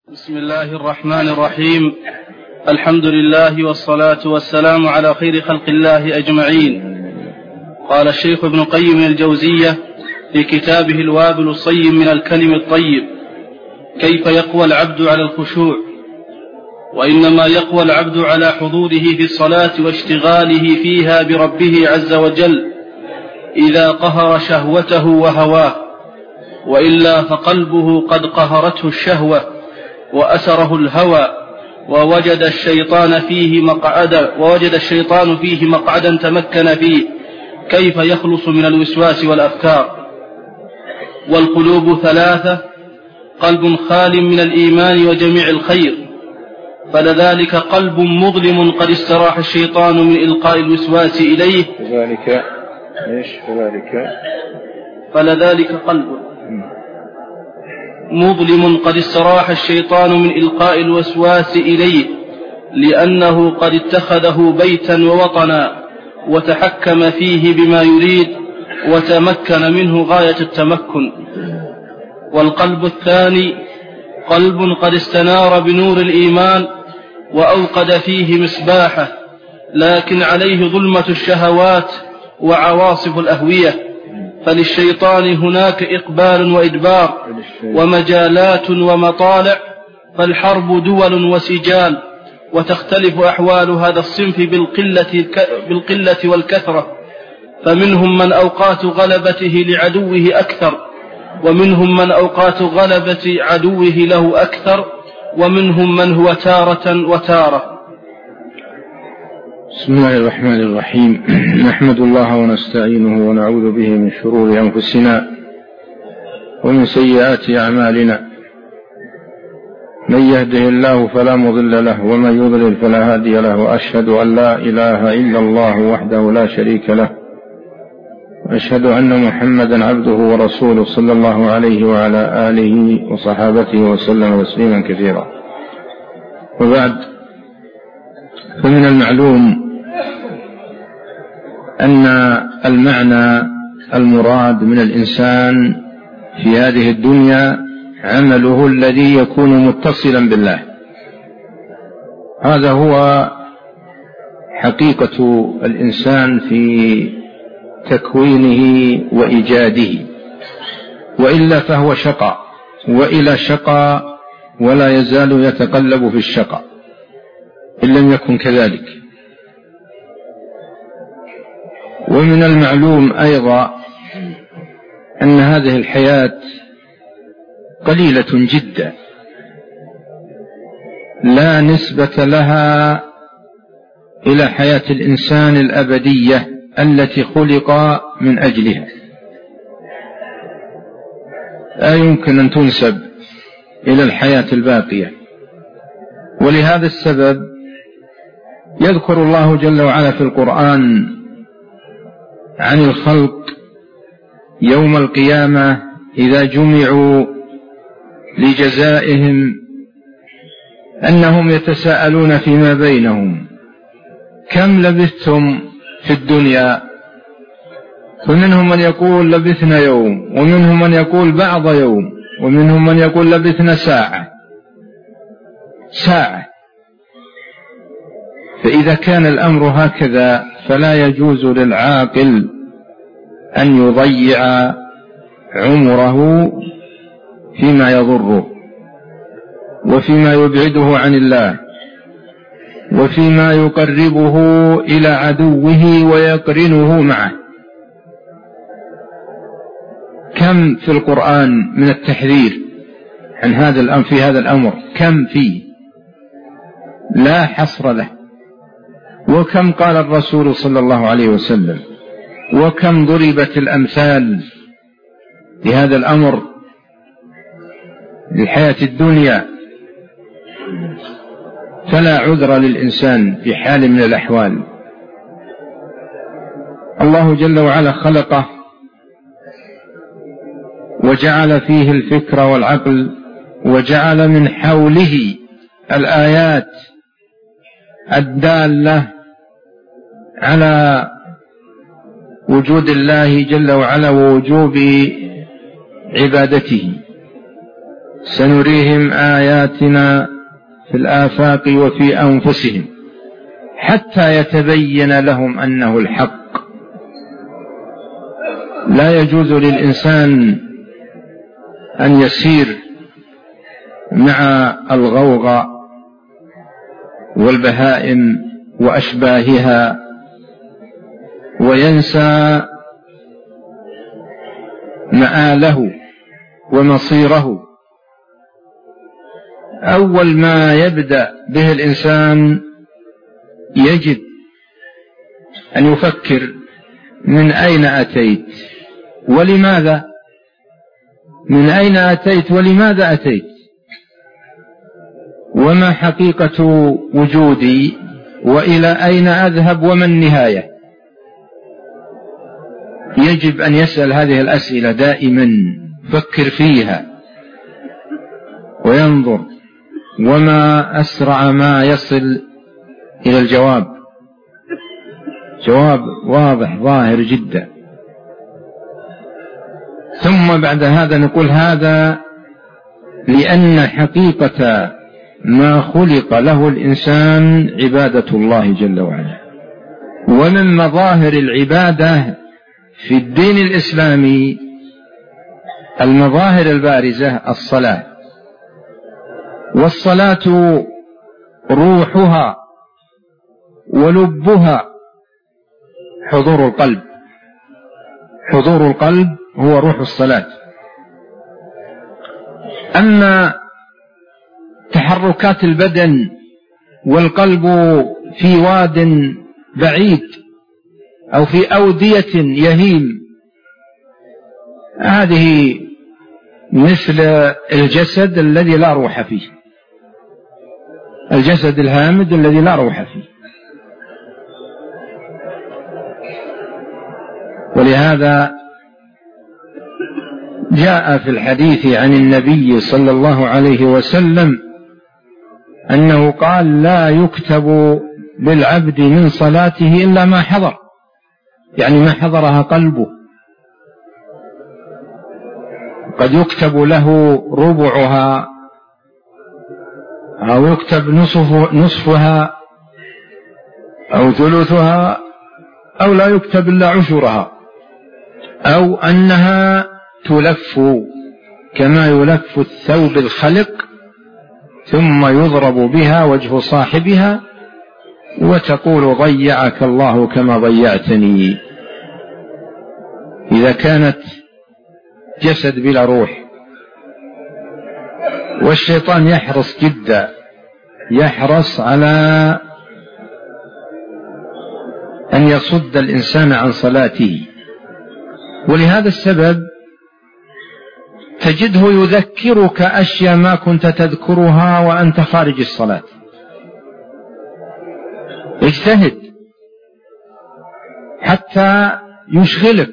بسم الله الرحمن الرحيم. الحمد لله والصلاة والسلام على خير خلق الله أجمعين. قال الشيخ ابن قيم الجوزية في كتابه الوابل الصيب من الكلم الطيب: كيف يقوى العبد على الخشوع؟ وإنما يقوى العبد على حضوره في الصلاة واشتغاله فيها بربه عز وجل إذا قهر شهوته وهواه، وإلا فقلبه قد قهرته الشهوة وأسره الهوى، ووجد الشيطان فيه مقعدا تمكن فيه، كيف يخلص من الوسواس والأفكار؟ والقلوب ثلاثة: قلب خال من الإيمان وجميع الخير، فلذلك قلب مظلم قد استراح الشيطان من إلقاء الوسواس إليه، فلذلك قلب مظلم قد استراح الشيطان من إلقاء الوسواس إليه، لأنه قد اتخذه بيتا ووطنا وتحكم فيه بما يريد وتمكن منه غاية التمكن. والقلب الثاني قلب قد استنار بنور الإيمان وأوقد فيه مصباحه، لكن عليه ظلمة الشهوات وعواصف الأهوية، فللشيطان هناك إقبال وإدبار ومجالات ومطالع، فالحرب دول وسجال، وتختلف أحوال هذا الصنف بالقلة والكثرة، فمنهم من أوقات غلبته لعدوه أكثر، ومنهم من أوقات غلبة عدوه له أكثر، ومنهم من هو تارة وتارة. بسم الله الرحمن الرحيم. نحمد الله ونستعينه ونعوذ به من شرور أنفسنا ومن سيئات أعمالنا، من يهده الله فلا مضل له ومن يضلل فلا هادي له، وأشهد أن لا إله إلا الله وحده لا شريك له، وأشهد أن محمدا عبده ورسوله صلى الله عليه وعلى آله وصحابته وسلم تسليما كثيرا. وبعد، فمن المعلوم أن المعنى المراد من الإنسان في هذه الدنيا عمله الذي يكون متصلا بالله، هذا هو حقيقة الإنسان في تكوينه وإيجاده، وإلا فهو شقى وإلى شقى، ولا يزال يتقلب في الشقى إن لم يكن كذلك. ومن المعلوم أيضا أن هذه الحياة قليلة جدا، لا نسبة لها إلى حياة الإنسان الأبدية التي خلق من أجلها، لا يمكن أن تنسب إلى الحياة الباقية. ولهذا السبب يذكر الله جل وعلا في القرآن عن الخلق يوم القيامة إذا جمعوا لجزائهم أنهم يتساءلون فيما بينهم: كم لبثتم في الدنيا؟ فمنهم من يقول لبثنا يوم، ومنهم من يقول بعض يوم، ومنهم من يقول لبثنا ساعة. فإذا كان الأمر هكذا فلا يجوز للعاقل أن يضيع عمره فيما يضره، وفيما يبعده عن الله، وفيما يقربه إلى عدوه ويقرنه معه. كم في القرآن من التحذير عن هذا الأمر، في هذا الأمر كم فيه لا حصر له، وكم قال الرسول صلى الله عليه وسلم، وكم ضربت الأمثال لهذا الأمر للحياة الدنيا. فلا عذر للإنسان في حال من الأحوال. الله جل وعلا خلقه وجعل فيه الفكر والعقل، وجعل من حوله الآيات الدالة على وجود الله جل وعلا ووجوب عبادته. سنريهم آياتنا في الآفاق وفي أنفسهم حتى يتبين لهم أنه الحق. لا يجوز للإنسان أن يسير مع الغوغاء والبهائم وأشباهها وينسى مآله ومصيره. أول ما يبدأ به الإنسان يجب أن يفكر: من أين أتيت ولماذا؟ من أين أتيت ولماذا أتيت؟ وما حقيقة وجودي؟ وإلى أين أذهب وما النهاية؟ يجب أن يسأل هذه الأسئلة دائما، فكر فيها وينظر، وما أسرع ما يصل إلى الجواب، جواب واضح ظاهر جدا. ثم بعد هذا نقول: هذا لأن حقيقة ما خلق له الإنسان عبادة الله جل وعلا. ومن مظاهر العبادة في الدين الإسلامي المظاهر البارزة الصلاة، والصلاة روحها ولبها حضور القلب. حضور القلب هو روح الصلاة. أما تحركات البدن والقلب في واد بعيد أو في أودية يهيم، هذه مثل الجسد الذي لا روح فيه، الجسد الهامد الذي لا روح فيه. ولهذا جاء في الحديث عن النبي صلى الله عليه وسلم أنه قال: لا يكتب بالعبد من صلاته إلا ما حضر، يعني ما حضرها قلبه. قد يكتب له ربعها أو يكتب نصفها أو ثلثها أو لا يكتب إلا عشرها، أو أنها تلف كما يلف الثوب الخلق ثم يضرب بها وجه صاحبها وتقول: ضيعك الله كما ضيعتني. إذا كانت جسد بلا روح. والشيطان يحرص جدا، يحرص على أن يصد الإنسان عن صلاته. ولهذا السبب تجده يذكرك أشياء ما كنت تذكرها وأنت خارج الصلاة. اجتهد حتى يشغلك.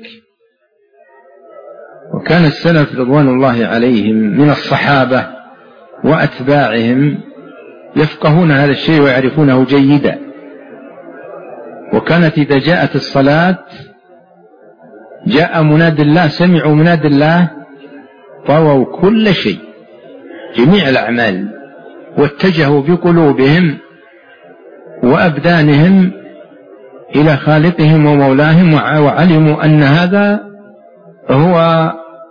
وكان السلف رضوان الله عليهم من الصحابة وأتباعهم يفقهون هذا الشيء ويعرفونه جيدا. وكانت إذا جاءت الصلاة جاء مناد الله، سمعوا مناد الله، طووا كل شيء، جميع الأعمال، واتجهوا بقلوبهم وأبدانهم إلى خالقهم ومولاهم، وعلموا أن هذا هو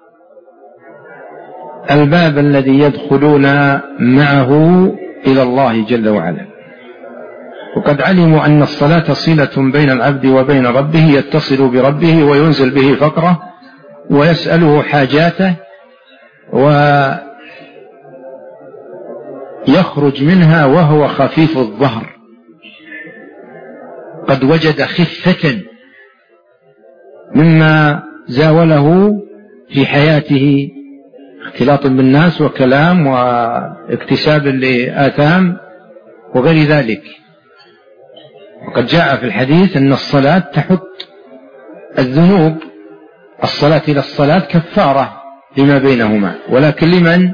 الباب الذي يدخلون معه إلى الله جل وعلا. وقد علموا أن الصلاة صلة بين العبد وبين ربه، يتصل بربه وينزل به فقره ويسأله حاجاته ويخرج منها وهو خفيف الظهر، قد وجد خفة مما زاوله في حياته، اختلاط بالناس وكلام واكتساب لآثام وغير ذلك. وقد جاء في الحديث أن الصلاة تحط الذنوب، الصلاة إلى الصلاة كفارة لما بينهما، ولكن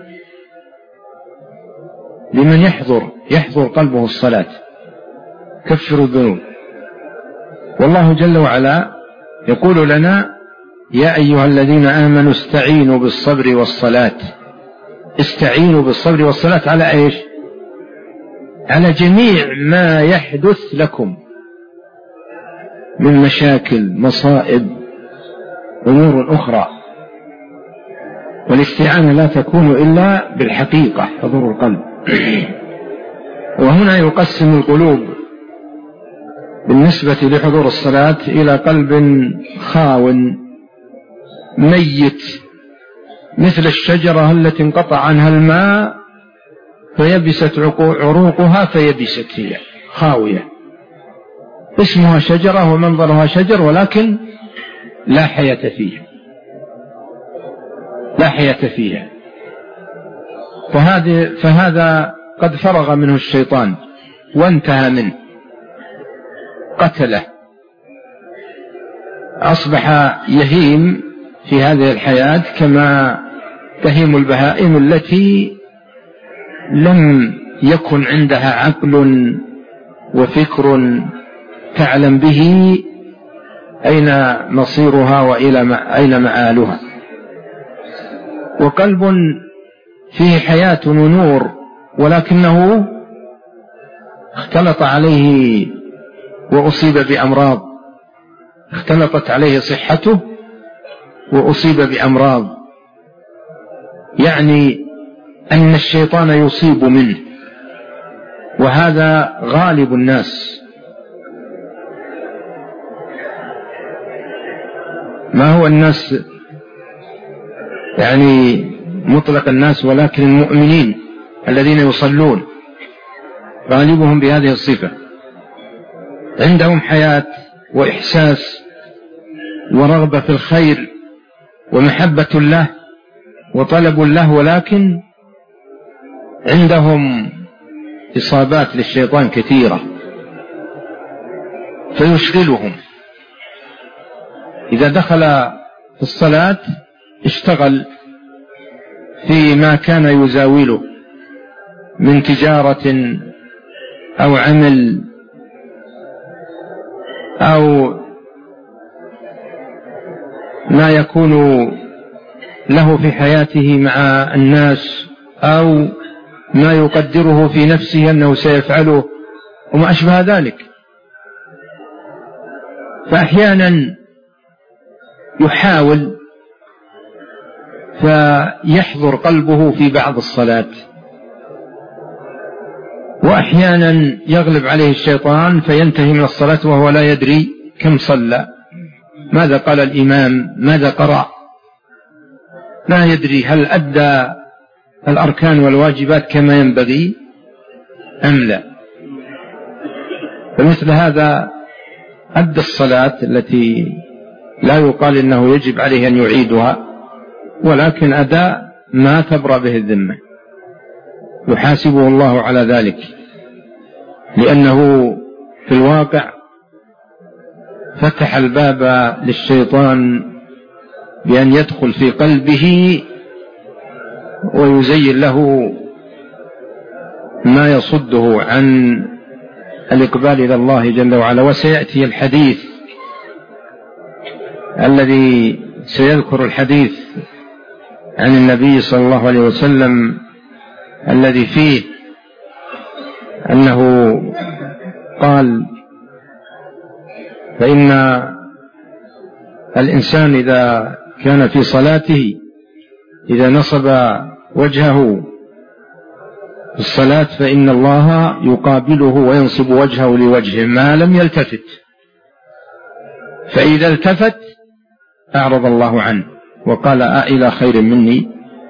لمن يحضر قلبه الصلاة كفر الذنوب. والله جل وعلا يقول لنا: يا أيها الذين آمنوا استعينوا بالصبر والصلاة استعينوا بالصبر والصلاة على إيش؟ على جميع ما يحدث لكم من مشاكل، مصائب، أمور أخرى. والاستعانة لا تكون إلا بالحقيقة، حضور القلب. وهنا يقسم القلوب بالنسبة لحضور الصلاة إلى قلب خاو ميت، مثل الشجرة التي انقطع عنها الماء فيبست عروقها فيبست، هي خاوية، اسمها شجرة ومنظرها شجر ولكن لا حياة فيها، لا حياة فيها. فهذا قد فرغ منه الشيطان وانتهى منه، قتله، أصبح يهيم في هذه الحياة كما تهيم البهائم التي لم يكن عندها عقل وفكر تعلم به أين مصيرها وأين مآلها. وقلب فيه حياة ونور ولكنه اختلط عليه وأصيب بأمراض، اختلطت عليه صحته وأصيب بأمراض، يعني أن الشيطان يصيب منه، وهذا غالب الناس. ما هو الناس يعني مطلق الناس، ولكن المؤمنين الذين يصلون غالبهم بهذه الصفة، عندهم حياة وإحساس ورغبة في الخير ومحبة له وطلب له، ولكن عندهم إصابات للشيطان كثيرة فيشغلهم. إذا دخل في الصلاة اشتغل فيما كان يزاوله من تجارة أو عمل أو ما يكون له في حياته مع الناس أو ما يقدره في نفسه أنه سيفعله وما أشبه ذلك. فأحيانا يحاول فيحضر قلبه في بعض الصلاة، وأحيانا يغلب عليه الشيطان فينتهي من الصلاة وهو لا يدري كم صلى، ماذا قال الإمام، ماذا قرأ، لا يدري هل أدى الأركان والواجبات كما ينبغي أم لا. فمثل هذا أدى الصلاة التي لا يقال إنه يجب عليه أن يعيدها، ولكن أداء ما تبرأ به الذمة، يحاسبه الله على ذلك، لأنه في الواقع فتح الباب للشيطان بأن يدخل في قلبه ويزين له ما يصده عن الإقبال إلى الله جل وعلا. وسيأتي الحديث الذي سيذكر الحديث عن النبي صلى الله عليه وسلم الذي فيه أنه قال: فإن الإنسان إذا كان في صلاته إذا نصب وجهه في الصلاة فإن الله يقابله وينصب وجهه لوجهه ما لم يلتفت، فإذا التفت أعرض الله عنه وقال: إلى خير مني.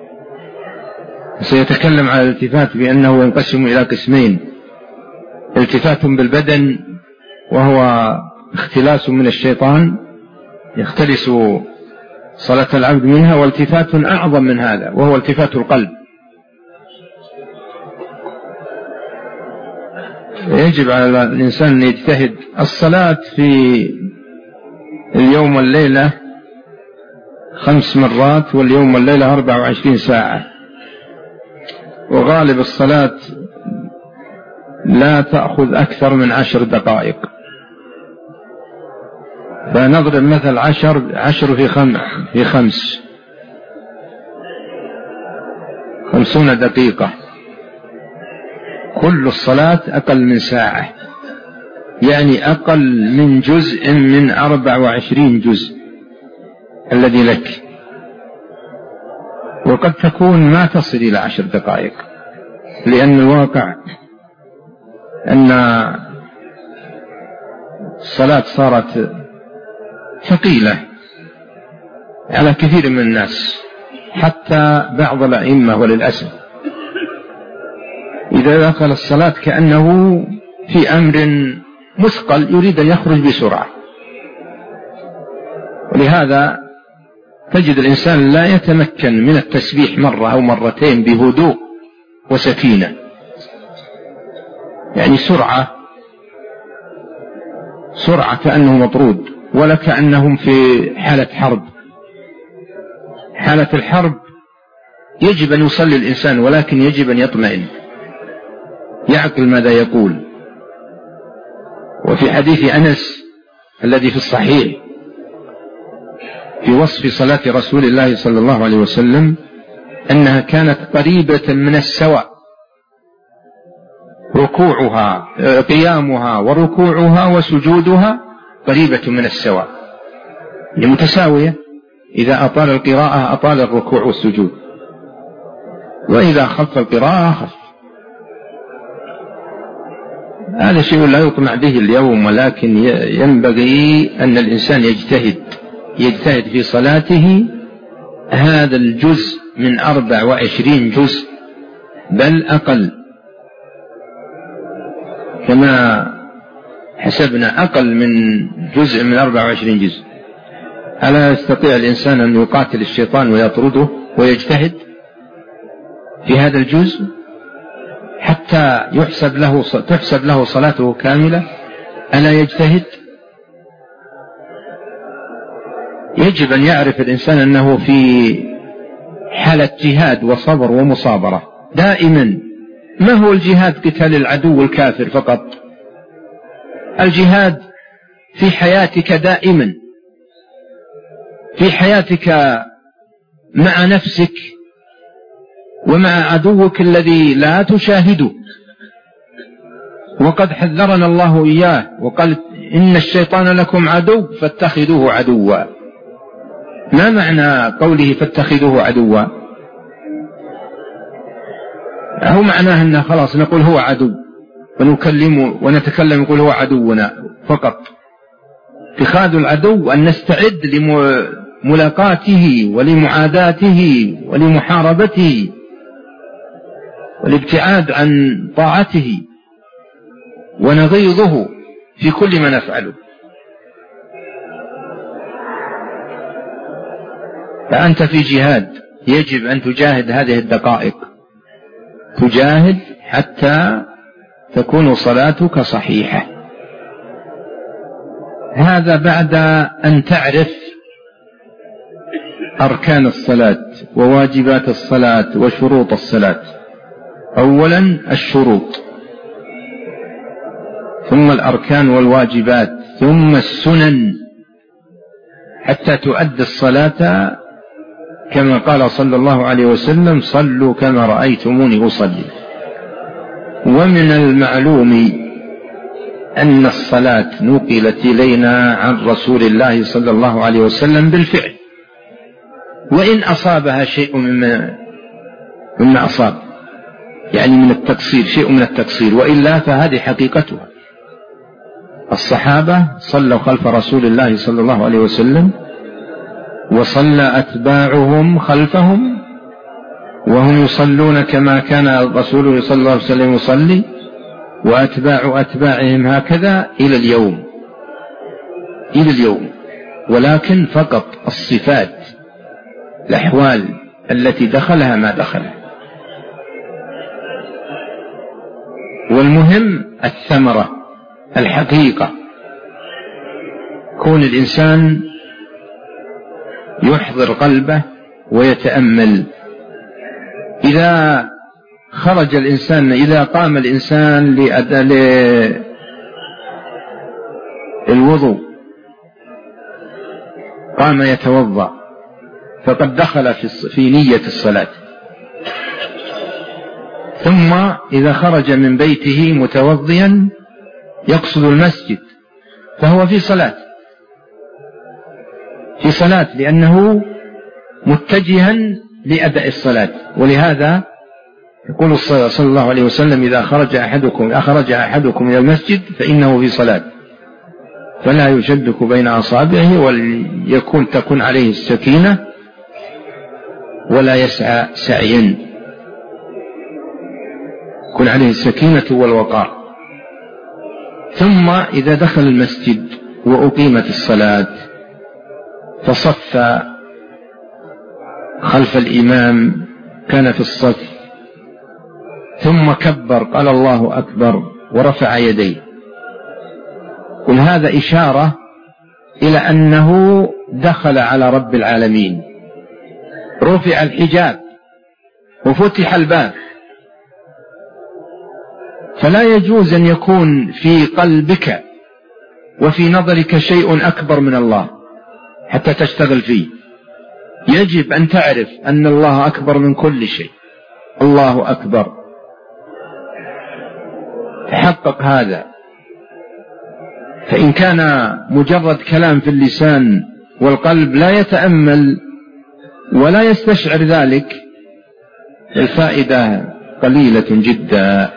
سيتكلم على الالتفات بأنه ينقسم إلى قسمين: التفات بالبدن وهو اختلاس من الشيطان يختلس صلاة العبد منها، والتفات أعظم من هذا وهو التفات القلب. يجب على الإنسان أن يجتهد. الصلاة في اليوم والليلة 5 مرات، واليوم والليلة 24 ساعة، وغالب الصلاة لا تأخذ أكثر من 10 دقائق. فنضرب مثل 10 في 5 50 دقيقة، كل الصلاة أقل من ساعة، يعني أقل من جزء من 24 جزء الذي لك، وقد تكون ما تصل إلى 10 دقائق، لأن الواقع أن الصلاة صارت ثقيلة على كثير من الناس، حتى بعض الأئمة وللأسف إذا دخل الصلاة كأنه في أمر مثقل يريد أن يخرج بسرعة، ولهذا تجد الإنسان لا يتمكن من التسبيح مرة أو مرتين بهدوء وسكينة، يعني سرعة كأنه مطرود، ولا كأنهم في حالة حرب. حالة الحرب يجب أن يصلي الإنسان، ولكن يجب أن يطمئن، يعقل ماذا يقول. وفي حديث أنس الذي في الصحيح في وصف صلاة رسول الله صلى الله عليه وسلم أنها كانت قريبة من السواء، ركوعها قيامها وركوعها وسجودها قريبة من السواء، متساوية، إذا أطال القراءة أطال الركوع والسجود، وإذا خف القراءة خف. هذا شيء لا يطمع به اليوم، ولكن ينبغي أن الإنسان يجتهد في صلاته هذا الجزء من 24 جزء بل أقل، كما حسبنا أقل من جزء من 24 جزء. ألا يستطيع الإنسان أن يقاتل الشيطان ويطرده ويجتهد في هذا الجزء حتى تحسب له صلاته كاملة؟ ألا يجتهد؟ يجب أن يعرف الإنسان أنه في حالة جهاد وصبر ومصابرة دائما. ما هو الجهاد؟ قتال العدو الكافر فقط. الجهاد في حياتك دائما، في حياتك مع نفسك ومع عدوك الذي لا تشاهده، وقد حذرنا الله إياه وقال إن الشيطان لكم عدو فاتخذوه عدوا. ما معنى قوله فاتخذوه عدوا؟ هو معناه أن خلاص نقول هو عدو ونكلمه ونتكلم نقول هو عدونا فقط. اتخاذ العدو أن نستعد لملاقاته ولمعاداته ولمحاربته والابتعاد عن طاعته، ونغيظه في كل ما نفعله. فأنت في جهاد، يجب أن تجاهد هذه الدقائق، تجاهد حتى تكون صلاتك صحيحة. هذا بعد أن تعرف أركان الصلاة وواجبات الصلاة وشروط الصلاة. أولا الشروط، ثم الأركان والواجبات، ثم السنن، حتى تؤدي الصلاة كما قال صلى الله عليه وسلم صلوا كما رأيتموني أصلي. ومن المعلوم أن الصلاة نقلت إلينا عن رسول الله صلى الله عليه وسلم بالفعل، وإن أصابها شيء مما أصاب، يعني من التقصير، شيء من التقصير، وإلا فهذه حقيقتها. الصحابة صلوا خلف رسول الله صلى الله عليه وسلم، وصلى أتباعهم خلفهم وهم يصلون كما كان الرسول صلى الله عليه وسلم يصلي، وأتباع أتباعهم هكذا إلى اليوم. ولكن فقط الصفات، الأحوال التي دخلها ما دخلها. والمهم الثمرة، الحقيقة، كون الإنسان يحضر قلبه ويتأمل. إذا خرج الإنسان، إذا قام الإنسان للوضوء، قام يتوضأ، فقد دخل في نية الصلاة، ثم إذا خرج من بيته متوضيا يقصد المسجد فهو في صلاة لأنه متجها لأداء الصلاة. ولهذا يقول صلى الله عليه وسلم إذا خرج أحدكم إلى المسجد فإنه في صلاة، فلا يشدك بين أصابعه تكن عليه السكينة ولا يسعى سعيا، يكون عليه السكينة والوقار. ثم إذا دخل المسجد وأقيمت الصلاة فصف خلف الإمام، كان في الصف ثم كبر قال الله أكبر ورفع يديه، قل هذا إشارة إلى أنه دخل على رب العالمين، رفع الحجاب وفتح الباب. فلا يجوز أن يكون في قلبك وفي نظرك شيء أكبر من الله حتى تشتغل فيه. يجب أن تعرف أن الله أكبر من كل شيء، الله أكبر، تحقق هذا. فإن كان مجرد كلام في اللسان والقلب لا يتأمل ولا يستشعر ذلك الفائدة قليلة جدا.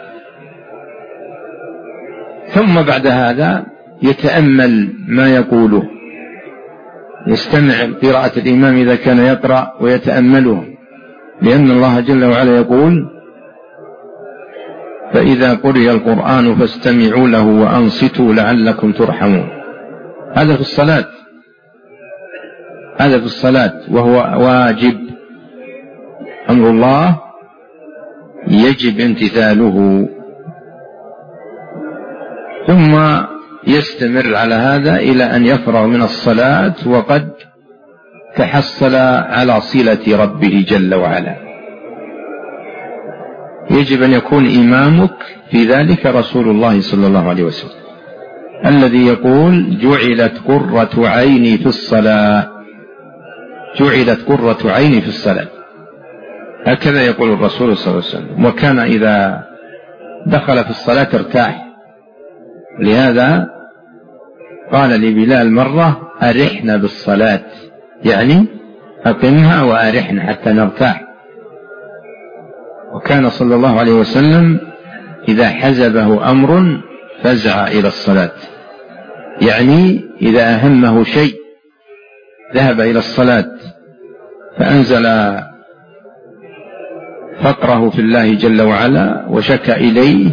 ثم بعد هذا يتأمل ما يقوله، يستمع قراءة الإمام إذا كان يقرأ ويتأمله، لأن الله جل وعلا يقول فإذا قرئ القرآن فاستمعوا له وأنصتوا لعلكم ترحمون. هذا في الصلاة وهو واجب، أمر الله يجب امتثاله. ثم يستمر على هذا إلى أن يفرغ من الصلاة وقد تحصل على صلة ربه جل وعلا. يجب أن يكون إمامك في ذلك رسول الله صلى الله عليه وسلم الذي يقول جعلت قرة عيني في الصلاة، جعلت قرة عيني في الصلاة، هكذا يقول الرسول صلى الله عليه وسلم. وكان إذا دخل في الصلاة ارتاح، لهذا قال لبلال مرة أرحنا بالصلاة، يعني أقمها وأرحنا حتى نرتاح. وكان صلى الله عليه وسلم إذا حزبه أمر فزع إلى الصلاة، يعني إذا أهمه شيء ذهب إلى الصلاة، فأنزل فقره في الله جل وعلا وشكى إليه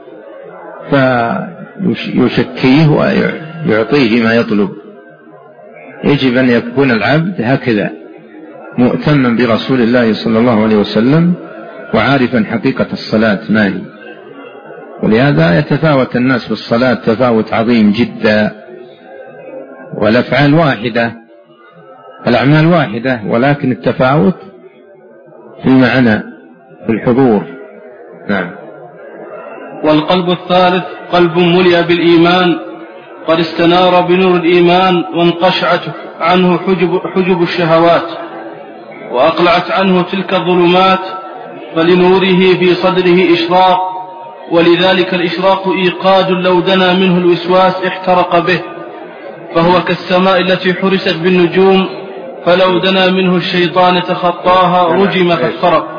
فيشكيه ويعطيه ما يطلب. يجب أن يكون العبد هكذا مؤتما برسول الله صلى الله عليه وسلم وعارفا حقيقة الصلاة ما هي. ولهذا يتفاوت الناس في الصلاة تفاوت عظيم جدا، والأفعال واحدة، الأعمال واحدة، ولكن التفاوت في المعنى في الحضور. نعم. والقلب الثالث قلب ملئ بالإيمان قد استنار بنور الإيمان وانقشعت عنه حجب الشهوات وأقلعت عنه تلك الظلمات، فلنوره في صدره إشراق، ولذلك الإشراق إيقاد لو دنا منه الوسواس احترق به، فهو كالسماء التي حرست بالنجوم، فلو دنا منه الشيطان تخطاها رجم فاحترق.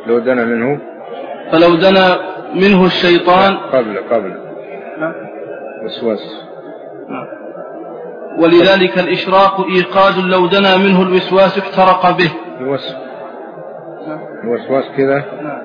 فلو دنا منه الشيطان قبل وسواس، ولذلك الإشراق إيقاد لو دنا منه الوسواس احترق به. الوسواس كذا.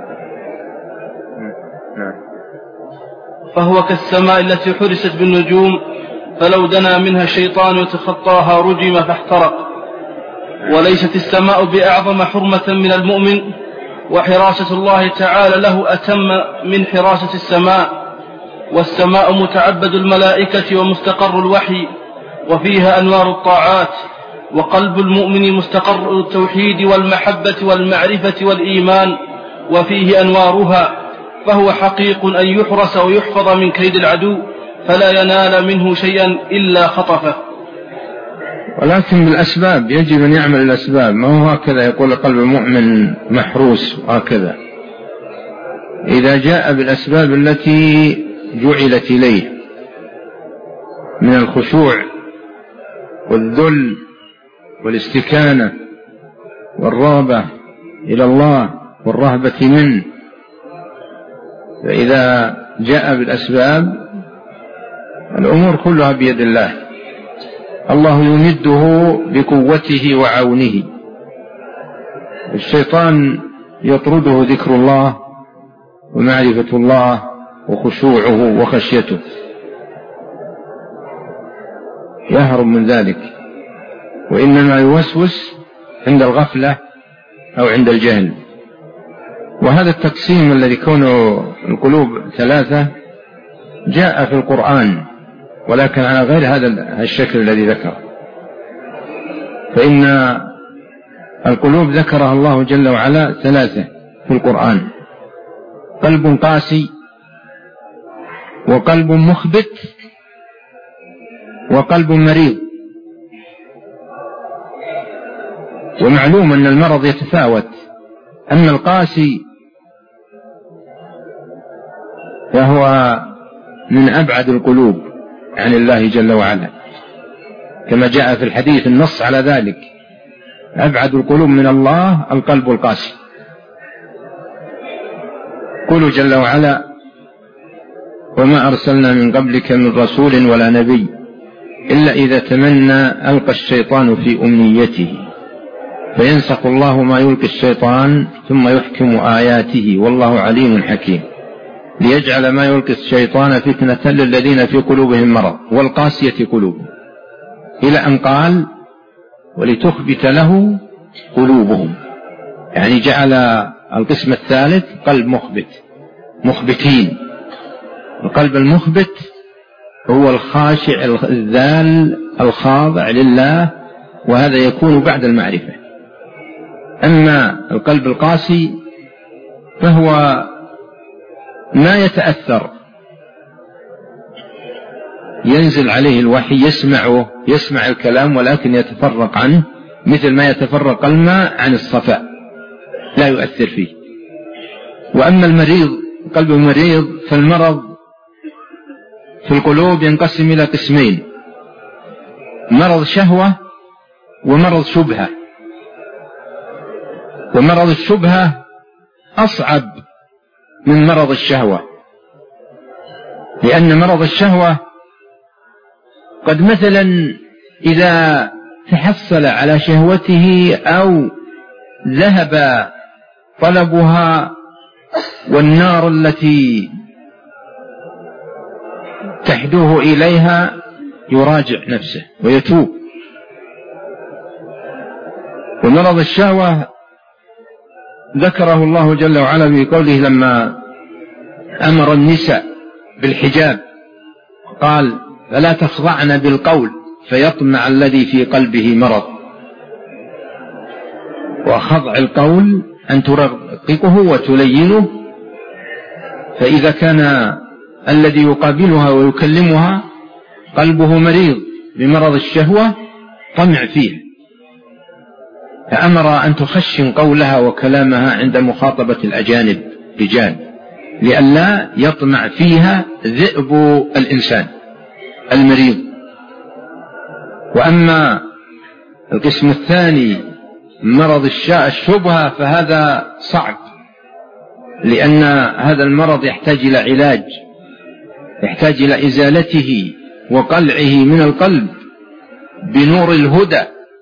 فهو كالسماء التي حرست بالنجوم، فلو دنا منها الشيطان يتخطاها رجم فاحترق. وليست السماء بأعظم حرمة من المؤمن، وحراسة الله تعالى له أتم من حراسة السماء، والسماء متعبد الملائكة ومستقر الوحي، وفيها أنوار الطاعات، وقلب المؤمن مستقر التوحيد والمحبة والمعرفة والإيمان، وفيه أنوارها، فهو حقيق أن يحرس ويحفظ من كيد العدو، فلا ينال منه شيئا إلا خطفه. ولكن بالأسباب، يجب أن يعمل الأسباب، ما هو هكذا يقول قلب المؤمن محروس هكذا، إذا جاء بالأسباب التي جعلت إليه من الخشوع والذل والاستكانة والرغبة إلى الله والرهبة منه، فإذا جاء بالأسباب الأمور كلها بيد الله، الله يمده بقوته وعونه. الشيطان يطرده ذكر الله ومعرفة الله وخشوعه وخشيته، يهرب من ذلك، وإنما يوسوس عند الغفلة أو عند الجهل. وهذا التقسيم الذي كونه القلوب ثلاثة جاء في القرآن، ولكن على غير هذا الشكل الذي ذكر، فإن القلوب ذكرها الله جل وعلا ثلاثة في القرآن: قلب قاسي، وقلب مخبت، وقلب مريض. ومعلوم أن المرض يتفاوت، أما القاسي فهو من أبعد القلوب عن الله جل وعلا، كما جاء في الحديث النص على ذلك: أبعد القلوب من الله القلب القاسي. قوله جل وعلا: وما أرسلنا من قبلك من رسول ولا نبي إلا إذا تمنى ألقى الشيطان في أمنيته فينسخ الله ما يلقي الشيطان ثم يحكم آياته والله عليم حكيم، ليجعل ما يلقي الشيطان فتنة للذين في قلوبهم مرض والقاسية قلوبهم، إلى أن قال: ولتخبت له قلوبهم. يعني جعل القسم الثالث قلب مخبت، مخبتين. القلب المخبت هو الخاشع الذال الخاضع لله، وهذا يكون بعد المعرفة. أما القلب القاسي فهو ما يتأثر، ينزل عليه الوحي يسمعه، يسمع الكلام ولكن يتفرق عنه، مثل ما يتفرق الماء عن الصفاء، لا يؤثر فيه. وأما المريض، القلب المريض، فالمرض في القلوب ينقسم إلى قسمين: مرض شهوة ومرض شبهة. ومرض الشبهة أصعب من مرض الشهوة، لأن مرض الشهوة قد مثلا إذا تحصل على شهوته أو ذهب طلبها والنار التي تحدوه إليها يراجع نفسه ويتوب. ومرض الشهوة ذكره الله جل وعلا في قوله لما أمر النساء بالحجاب، قال: فلا تخضعن بالقول فيطمع الذي في قلبه مرض. وخضع القول أن ترققه وتلينه، فإذا كان الذي يقابلها ويكلمها قلبه مريض بمرض الشهوة طمع فيه، فأمر أن تخشن قولها وكلامها عند مخاطبة الأجانب رجال، لئلا يطمع فيها ذئب الإنسان المريض. وأما القسم الثاني مرض الشبهة فهذا صعب، لأن هذا المرض يحتاج إلى علاج، يحتاج إلى إزالته وقلعه من القلب بنور الهدى،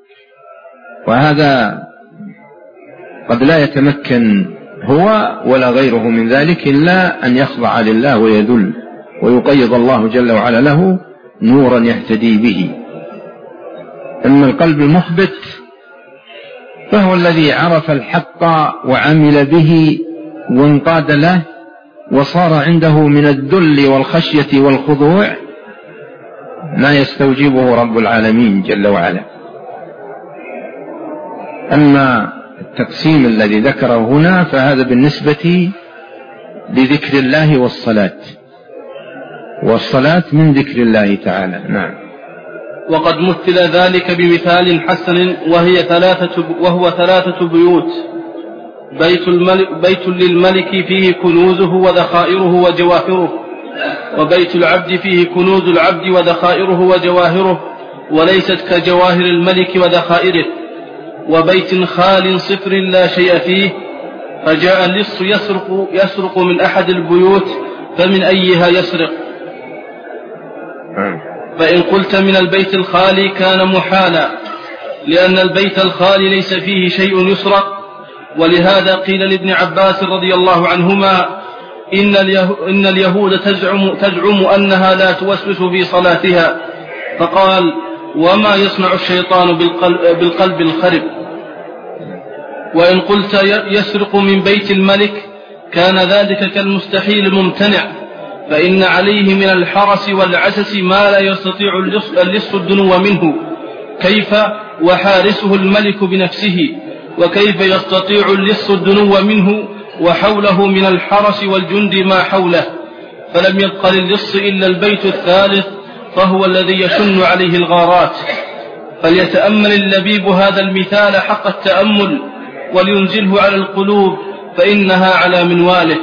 وهذا قد لا يتمكن هو ولا غيره من ذلك إلا أن يخضع لله ويذل، ويقيض الله جل وعلا له نورا يهتدي به. أما القلب المخبت فهو الذي عرف الحق وعمل به وانقاد له، وصار عنده من الذل والخشية والخضوع ما يستوجبه رب العالمين جل وعلا. أما التقسيم الذي ذكره هنا فهذا بالنسبة لذكر الله والصلاة، والصلاة من ذكر الله تعالى. نعم. وقد مثل ذلك بمثال حسن وهو ثلاثة بيوت، بيت للملك فيه كنوزه وذخائره وجواهره، وبيت العبد فيه كنوز العبد وذخائره وجواهره وليست كجواهر الملك وذخائره. وبيت خال صفر لا شيء فيه، فجاء اللص يسرق من أحد البيوت، فمن أيها يسرق؟ فإن قلت من البيت الخالي كان محالا، لأن البيت الخالي ليس فيه شيء يسرق. ولهذا قيل لابن عباس رضي الله عنهما إن اليهود تزعم أنها لا توسوس في صلاتها، فقال: وما يصنع الشيطان بالقلب الخرب. وإن قلت يسرق من بيت الملك كان ذلك كالمستحيل الممتنع، فإن عليه من الحرس والعسس ما لا يستطيع اللص الدنو منه، كيف وحارسه الملك بنفسه؟ وكيف يستطيع اللص الدنو منه وحوله من الحرس والجند ما حوله؟ فلم يبق للص إلا البيت الثالث، فهو الذي يشن عليه الغارات. فليتأمل اللبيب هذا المثال حق التأمل، ولينزله على القلوب، فإنها على منواله.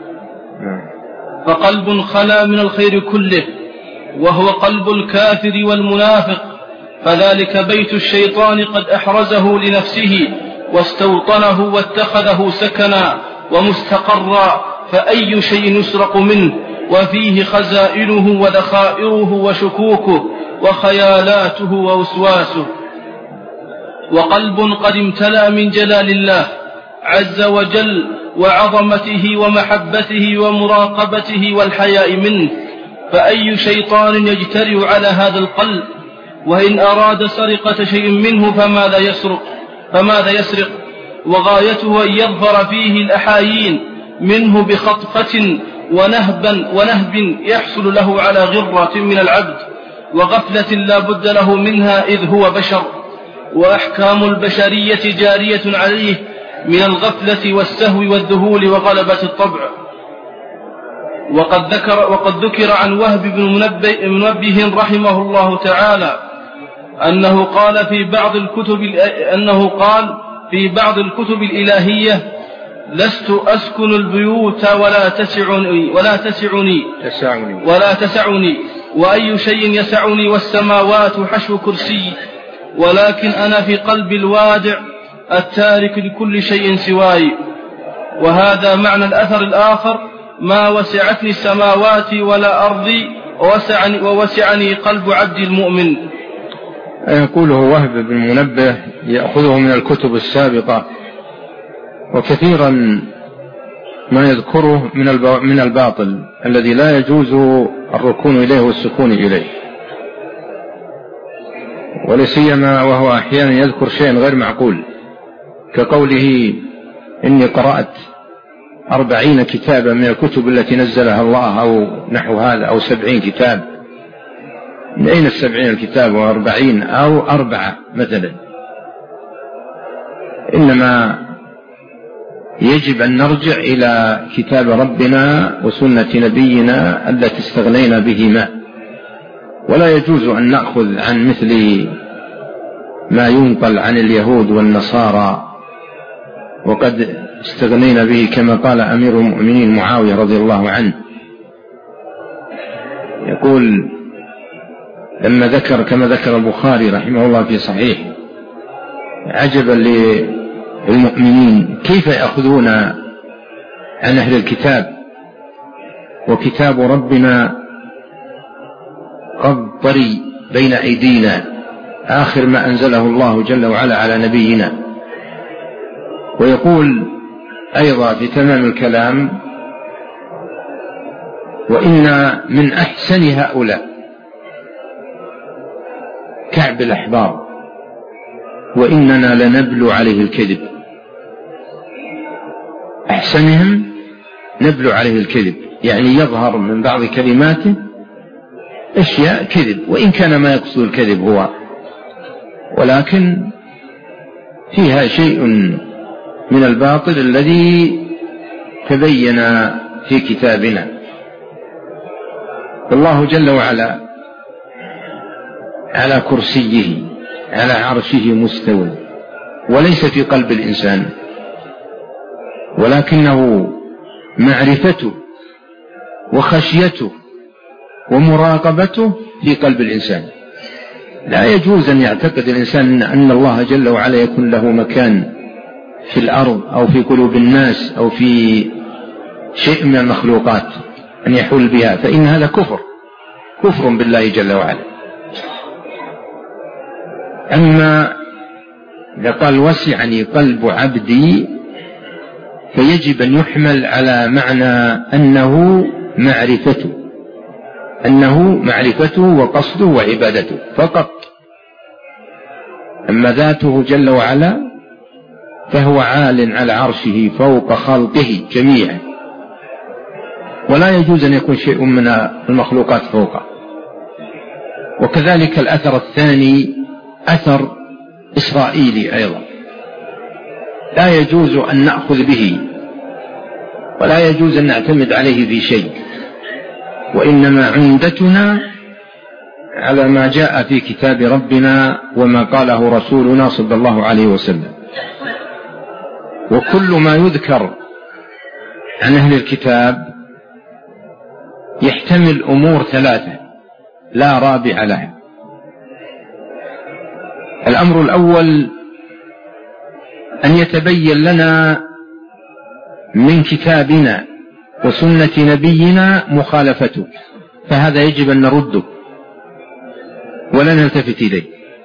فقلب خلا من الخير كله، وهو قلب الكافر والمنافق، فذلك بيت الشيطان قد أحرزه لنفسه واستوطنه واتخذه سكنا ومستقرا، فأي شيء يسرق منه وفيه خزائنه وذخائره وشكوكه وخيالاته ووسواسه. وقلب قد امتلأ من جلال الله عز وجل وعظمته ومحبته ومراقبته والحياء منه، فأي شيطان يجترئ على هذا القلب؟ وإن أراد سرقة شيء منه فماذا يسرق؟ وغايته أن يظفر فيه الأحايين منه بخطفة ونهب يحصل له على غرة من العبد وغفلة لا بد له منها، إذ هو بشر، وأحكام البشرية جارية عليه من الغفلة والسهو والذهول وغلبة الطبع. وقد ذكر عن وهب بن منبه رحمه الله تعالى أنه قال في بعض الكتب الإلهية: لست أسكن البيوت ولا تسعني وأي شيء يسعني والسماوات حشو كرسي، ولكن أنا في قلب الوادع التارك لكل شيء سواي. وهذا معنى الأثر الآخر: ما وسعتني السماوات ولا أرضي ووسعني قلب عبد المؤمن. يقوله وهب بن منبه يأخذه من الكتب السابقة، وكثيرا ما يذكره من الباطل الذي لا يجوز الركون إليه والسكون إليه، ولسيما وهو أحيانا يذكر شيئا غير معقول، كقوله: إني قرأت 40 كتابا من الكتب التي نزلها الله، أو نحو هذا، أو 70 كتاب. من أين 70 الكتاب و40 أو 4 مثلا؟ إنما يجب أن نرجع إلى كتاب ربنا وسنة نبينا التي استغنينا بهما، ولا يجوز أن نأخذ عن مثل ما ينقل عن اليهود والنصارى وقد استغنينا به، كما قال أمير المؤمنين معاوية رضي الله عنه، يقول لما ذكر كما ذكر البخاري رحمه الله في صحيحه: عجبا للمؤمنين كيف يأخذون عن أهل الكتاب وكتاب ربنا قد طري بين أيدينا، آخر ما أنزله الله جل وعلا على نبينا. ويقول أيضا في تمام الكلام: وإن من أحسن هؤلاء كعب الأحبار، وإننا لنبلو عليه الكذب. أحسنهم نبلو عليه الكذب، يعني يظهر من بعض كلماته أشياء كذب، وإن كان ما يقصد الكذب هو، ولكن فيها شيء من الباطل الذي تبين في كتابنا. الله جل وعلا على كرسيه على عرشه مستوى، وليس في قلب الإنسان، ولكنه معرفته وخشيته ومراقبته في قلب الإنسان. لا يجوز أن يعتقد الإنسان أن الله جل وعلا يكون له مكان في الأرض أو في قلوب الناس أو في شيء من المخلوقات أن يحول بها، فإن هذا كفر بالله جل وعلا. أما إذا قال وسعني قلب عبدي فيجب أن يحمل على معنى أنه معرفته وقصده وعبادته فقط. أما ذاته جل وعلا فهو عال على عرشه فوق خلقه جميعا، ولا يجوز أن يكون شيء من المخلوقات فوقه. وكذلك الأثر الثاني أثر إسرائيلي أيضا، لا يجوز أن نأخذ به ولا يجوز أن نعتمد عليه في شيء، وإنما عمدتنا على ما جاء في كتاب ربنا وما قاله رسولنا صلى الله عليه وسلم. وكل ما يذكر عن أهل الكتاب يحتمل أمور ثلاثة لا رابع لها. الأمر الأول أن يتبين لنا من كتابنا وسنة نبينا مخالفته، فهذا يجب أن نرده ولا نلتفت إليه.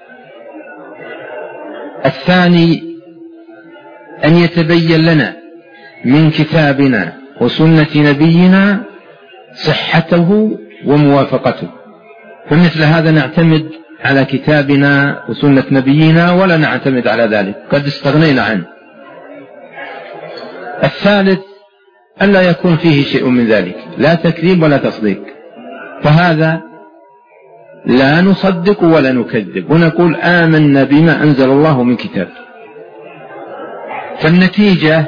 الثاني أن يتبين لنا من كتابنا وسنة نبينا صحته وموافقته، فمثل هذا نعتمد على كتابنا وسنة نبينا ولا نعتمد على ذلك، قد استغنينا عنه. الثالث ألا يكون فيه شيء من ذلك، لا تكذيب ولا تصديق، فهذا لا نصدق ولا نكذب ونقول آمنا بما أنزل الله من كتاب. فالنتيجة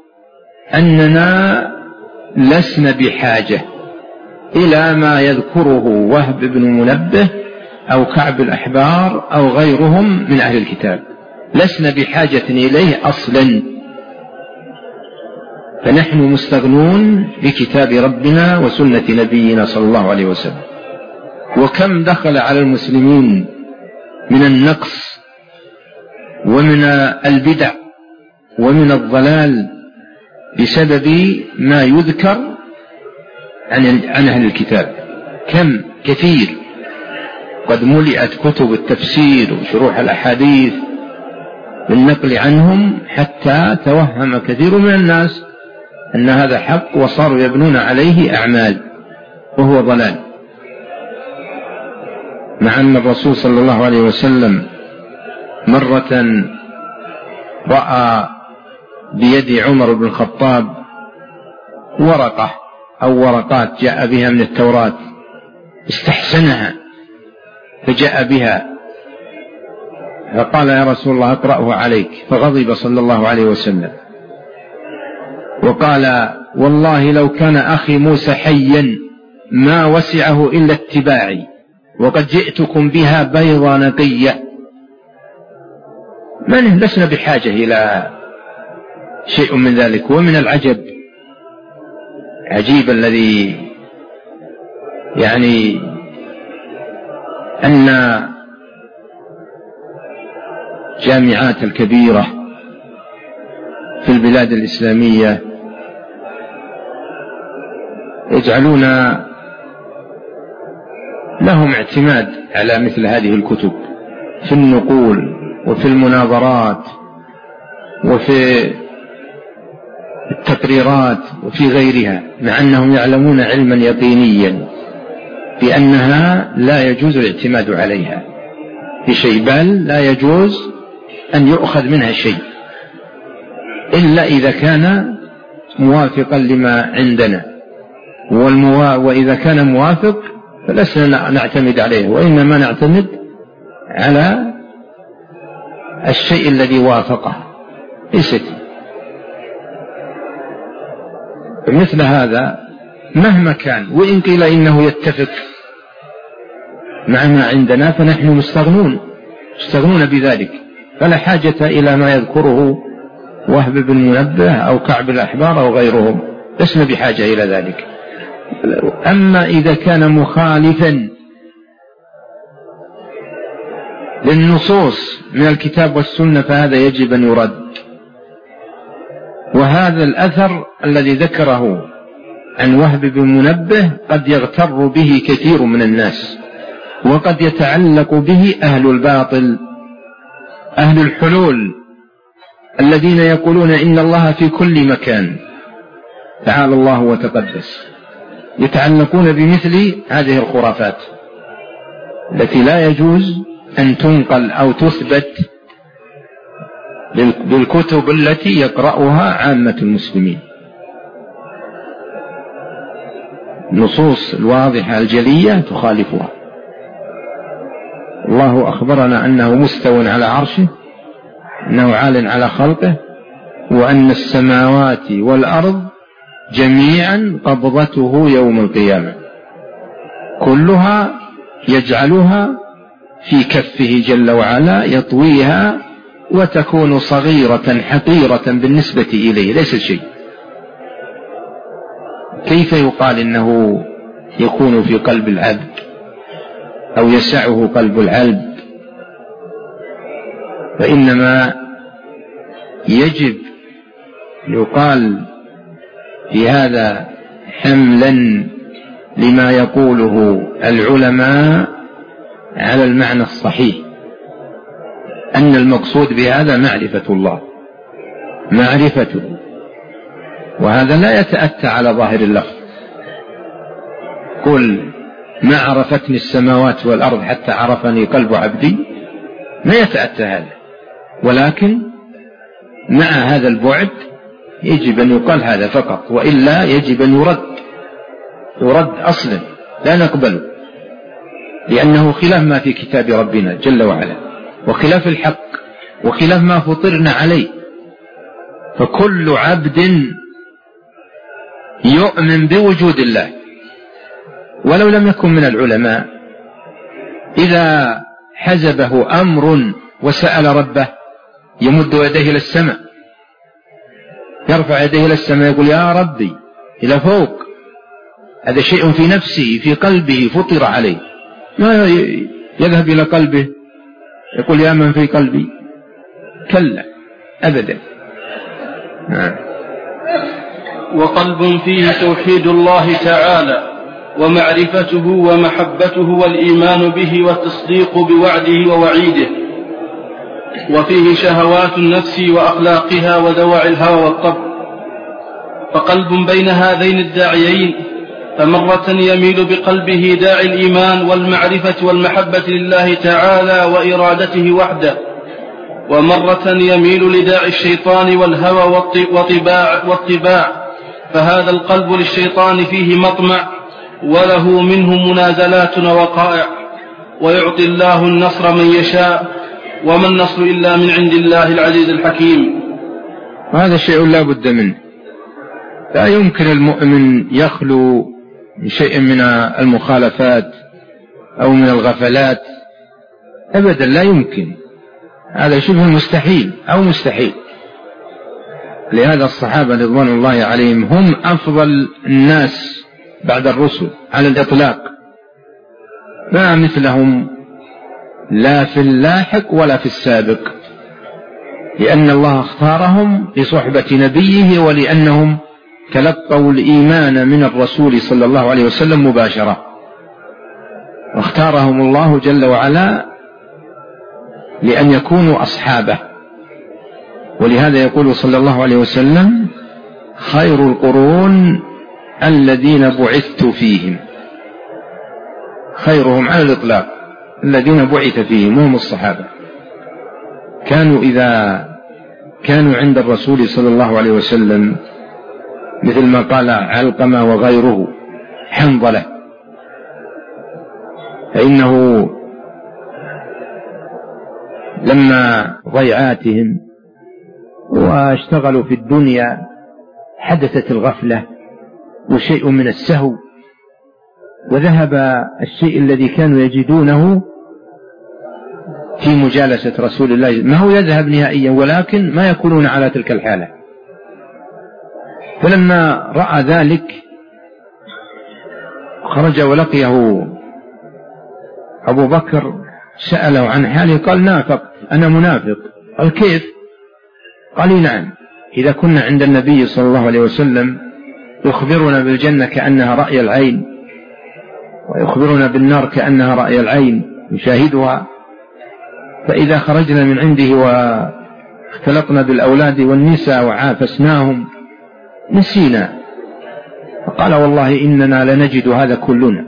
أننا لسنا بحاجة إلى ما يذكره وهب بن منبه أو كعب الأحبار أو غيرهم من أهل الكتاب، لسنا بحاجة إليه أصلا، فنحن مستغنون بكتاب ربنا وسنة نبينا صلى الله عليه وسلم. وكم دخل على المسلمين من النقص ومن البدع ومن الضلال بسبب ما يذكر عن أهل الكتاب، كم كثير قد ملئت كتب التفسير وشروح الأحاديث بالنقل عنهم، حتى توهم كثير من الناس أن هذا حق وصاروا يبنون عليه أعمال وهو ضلال، مع أن الرسول صلى الله عليه وسلم مرة رأى بيد عمر بن الخطاب ورقة أو ورقات جاء بها من التوراة، استحسنها فجاء بها فقال يا رسول الله اقرأه عليك، فغضب صلى الله عليه وسلم وقال والله لو كان أخي موسى حيا ما وسعه إلا اتباعي وقد جئتكم بها بيضا نقية. من لسنا بحاجة إلى شيء من ذلك. ومن العجب عجيب الذي يعني أن جامعات الكبيرة في البلاد الإسلامية يجعلون لهم اعتماد على مثل هذه الكتب في النقول وفي المناظرات وفي التقريرات وفي غيرها، مع أنهم يعلمون علما يقينيا بأنها لا يجوز الاعتماد عليها بشيء، بل لا يجوز أن يؤخذ منها شيء إلا إذا كان موافقا لما عندنا، وإذا كان موافق فلسنا نعتمد عليه، وإنما نعتمد على الشيء الذي وافقه ليست. مثل هذا مهما كان وإن قيل إنه يتفق مع ما عندنا فنحن مستغنون بذلك، فلا حاجة إلى ما يذكره وهب بن منبه أو كعب الأحبار أو غيرهم، لسنا بحاجة إلى ذلك. أما إذا كان مخالفا للنصوص من الكتاب والسنة فهذا يجب أن يرد. وهذا الأثر الذي ذكره عن وهب بن منبه قد يغتر به كثير من الناس، وقد يتعلق به أهل الباطل، أهل الحلول الذين يقولون إن الله في كل مكان تعالى الله وتقدس، يتعلقون بمثل هذه الخرافات التي لا يجوز أن تنقل أو تثبت بالكتب التي يقرأها عامة المسلمين. النصوص الواضحة الجلية تخالفها. الله أخبرنا أنه مستو على عرشه، أنه عال على خلقه، وأن السماوات والأرض جميعا قبضته يوم القيامة، كلها يجعلها في كفه جل وعلا يطويها وتكون صغيرة حقيرة بالنسبة إليه، ليس شيء. كيف يقال إنه يكون في قلب العبد أو يسعه قلب العبد؟ فإنما يجب يقال في هذا حملا لما يقوله العلماء على المعنى الصحيح، أن المقصود بهذا معرفة الله، معرفته، وهذا لا يتأتى على ظاهر اللفظ. قل ما عرفتني السماوات والأرض حتى عرفني قلب عبدي، ما يتأتى هذا، ولكن مع هذا البعد يجب أن يقال هذا فقط، وإلا يجب أن يرد أصلا، لا نقبله، لأنه خلاف ما في كتاب ربنا جل وعلا، وخلاف الحق، وخلاف ما فطرنا عليه. فكل عبد يؤمن بوجود الله ولو لم يكن من العلماء، إذا حزبه أمر وسأل ربه يمد يديه إلى السماء، يرفع يديه إلى السماء يقول يا ربي إلى فوق، هذا شيء في نفسه في قلبه فطر عليه، ما يذهب إلى قلبه يقول يا من في قلبي، كلا أبدا. وقلب فيه توحيد الله تعالى ومعرفته ومحبته والإيمان به والتصديق بوعده ووعيده، وفيه شهوات النفس وأخلاقها ودواعي الهوى والطبع. فقلب بين هذين الداعيين، فمرة يميل بقلبه داعي الإيمان والمعرفة والمحبة لله تعالى وإرادته وحده، ومرة يميل لداعي الشيطان والهوى والطباع، فهذا القلب للشيطان فيه مطمع وله منه منازلات ووقائع، ويعطي الله النصر من يشاء، وما النصر إلا من عند الله العزيز الحكيم. وهذا شيء لا بد منه، لا يمكن المؤمن يخلو من شيء من المخالفات أو من الغفلات أبدا، لا يمكن، هذا شبه مستحيل أو مستحيل. لهذا الصحابة رضوان الله عليهم هم أفضل الناس بعد الرسل على الإطلاق، ما مثلهم لا في اللاحق ولا في السابق، لأن الله اختارهم لصحبة نبيه، ولأنهم تلقوا الإيمان من الرسول صلى الله عليه وسلم مباشرة، واختارهم الله جل وعلا لأن يكونوا أصحابه. ولهذا يقول صلى الله عليه وسلم خير القرون الذين بعثت فيهم، خيرهم على الإطلاق الذين بعث فيهم هم الصحابة. كانوا إذا كانوا عند الرسول صلى الله عليه وسلم مثل ما قال علقمة وغيره حنظلة، فإنه لما ضيعاتهم واشتغلوا في الدنيا حدثت الغفلة وشيء من السهو، وذهب الشيء الذي كانوا يجدونه في مجالسة رسول الله، ما هو يذهب نهائيا، ولكن ما يكونون على تلك الحالة. فلما رأى ذلك خرج ولقيه أبو بكر، سأله عن حاله، قال نافق، أنا منافق. قال كيف؟ قال نعم، إذا كنا عند النبي صلى الله عليه وسلم يخبرنا بالجنة كأنها رأي العين، ويخبرنا بالنار كأنها رأي العين نشاهدها، فإذا خرجنا من عنده واختلطنا بالأولاد والنساء وعافسناهم نسينا. فقال والله إننا لنجد هذا كلنا.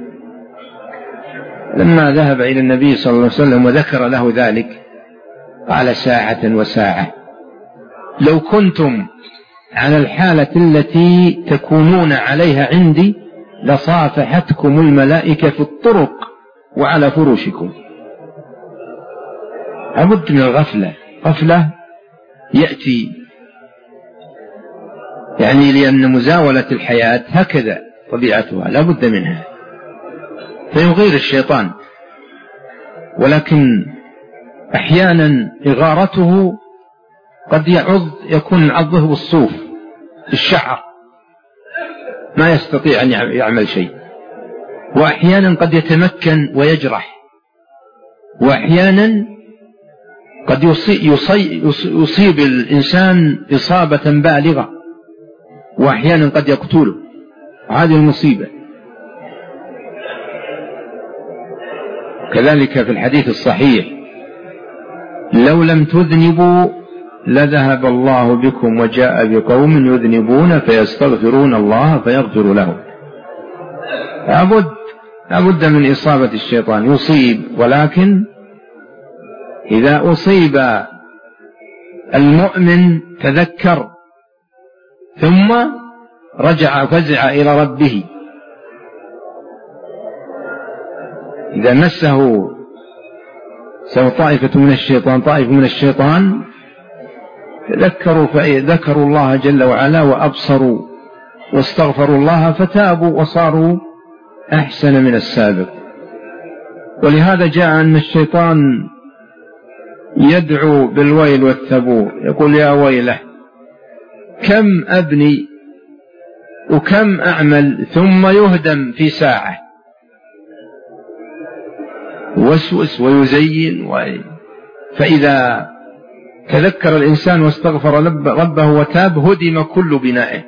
لما ذهب إلى النبي صلى الله عليه وسلم وذكر له ذلك قال ساعة وساعة، لو كنتم على الحالة التي تكونون عليها عندي لصافحتكم الملائكة في الطرق وعلى فراشكم. لابد من الغفلة، غفلة يأتي يعني لأن مزاولة الحياة هكذا طبيعتها لابد منها، فيغير الشيطان. ولكن أحيانا إغارته قد يكون عضه بالصوف الشعر ما يستطيع أن يعمل شيء، وأحيانا قد يتمكن ويجرح، وأحيانا قد يصيب الإنسان إصابة بالغة، وأحيانا قد يقتله. هذه المصيبة. كذلك في الحديث الصحيح لو لم تذنبوا لذهب الله بكم وجاء بقوم يذنبون فيستغفرون الله فيغفر لهم. لابد من إصابة الشيطان، يصيب، ولكن إذا أصيب المؤمن تذكر ثم رجع فزع إلى ربه. إذا مسه طائفة من الشيطان ذكروا الله جل وعلا وأبصروا واستغفروا الله فتابوا وصاروا أحسن من السابق. ولهذا جاء أن الشيطان يدعو بالويل والثبور، يقول يا ويله كم أبني وكم أعمل ثم يهدم في ساعة، وسوس ويزين فإذا تذكر الإنسان واستغفر ربه وتاب هدم كل بنائه.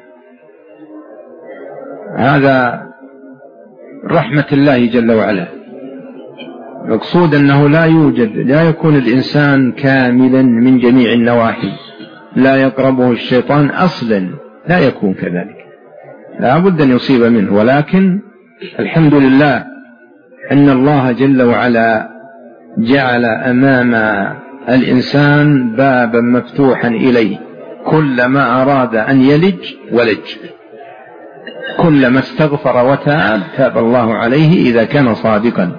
هذا رحمة الله جل وعلا. مقصود أنه لا يكون الإنسان كاملا من جميع النواحي، لا يقربه الشيطان أصلا، لا يكون كذلك، لا بد أن يصيب منه. ولكن الحمد لله أن الله جل وعلا جعل أمام الإنسان بابا مفتوحا إليه، كلما أراد أن يلج ولج، كلما استغفر وتاب تاب الله عليه إذا كان صادقا.